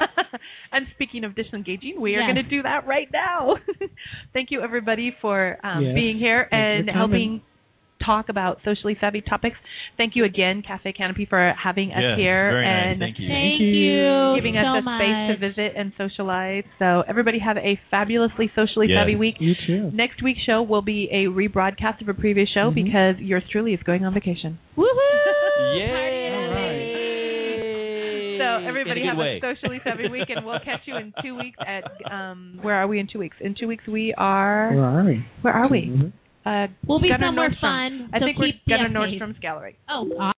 And speaking of disengaging, we are Yes. going to do that right now. Thank you, everybody, for um, Yes. being here Thanks and for coming. helping talk about socially savvy topics. Thank you again, Cafe Canopy, for having us Yes, here very nice. and Thank you. Thank you. you giving so us a much. space to visit and socialize. So everybody have a fabulously socially Yes. savvy week. You too. Next week's show will be a rebroadcast of a previous show Mhm. because yours truly is going on vacation. Woohoo! Yay! All right. So everybody In a have good way. a socially savvy week, and we'll catch you in two weeks at um where are we in two weeks? In two weeks we are Where are we? where are we? Mhm. Uh, We'll be Gunnar somewhere Nordstrom. fun. I so think we're keep the Gunnar updates. Nordstrom's gallery. Oh,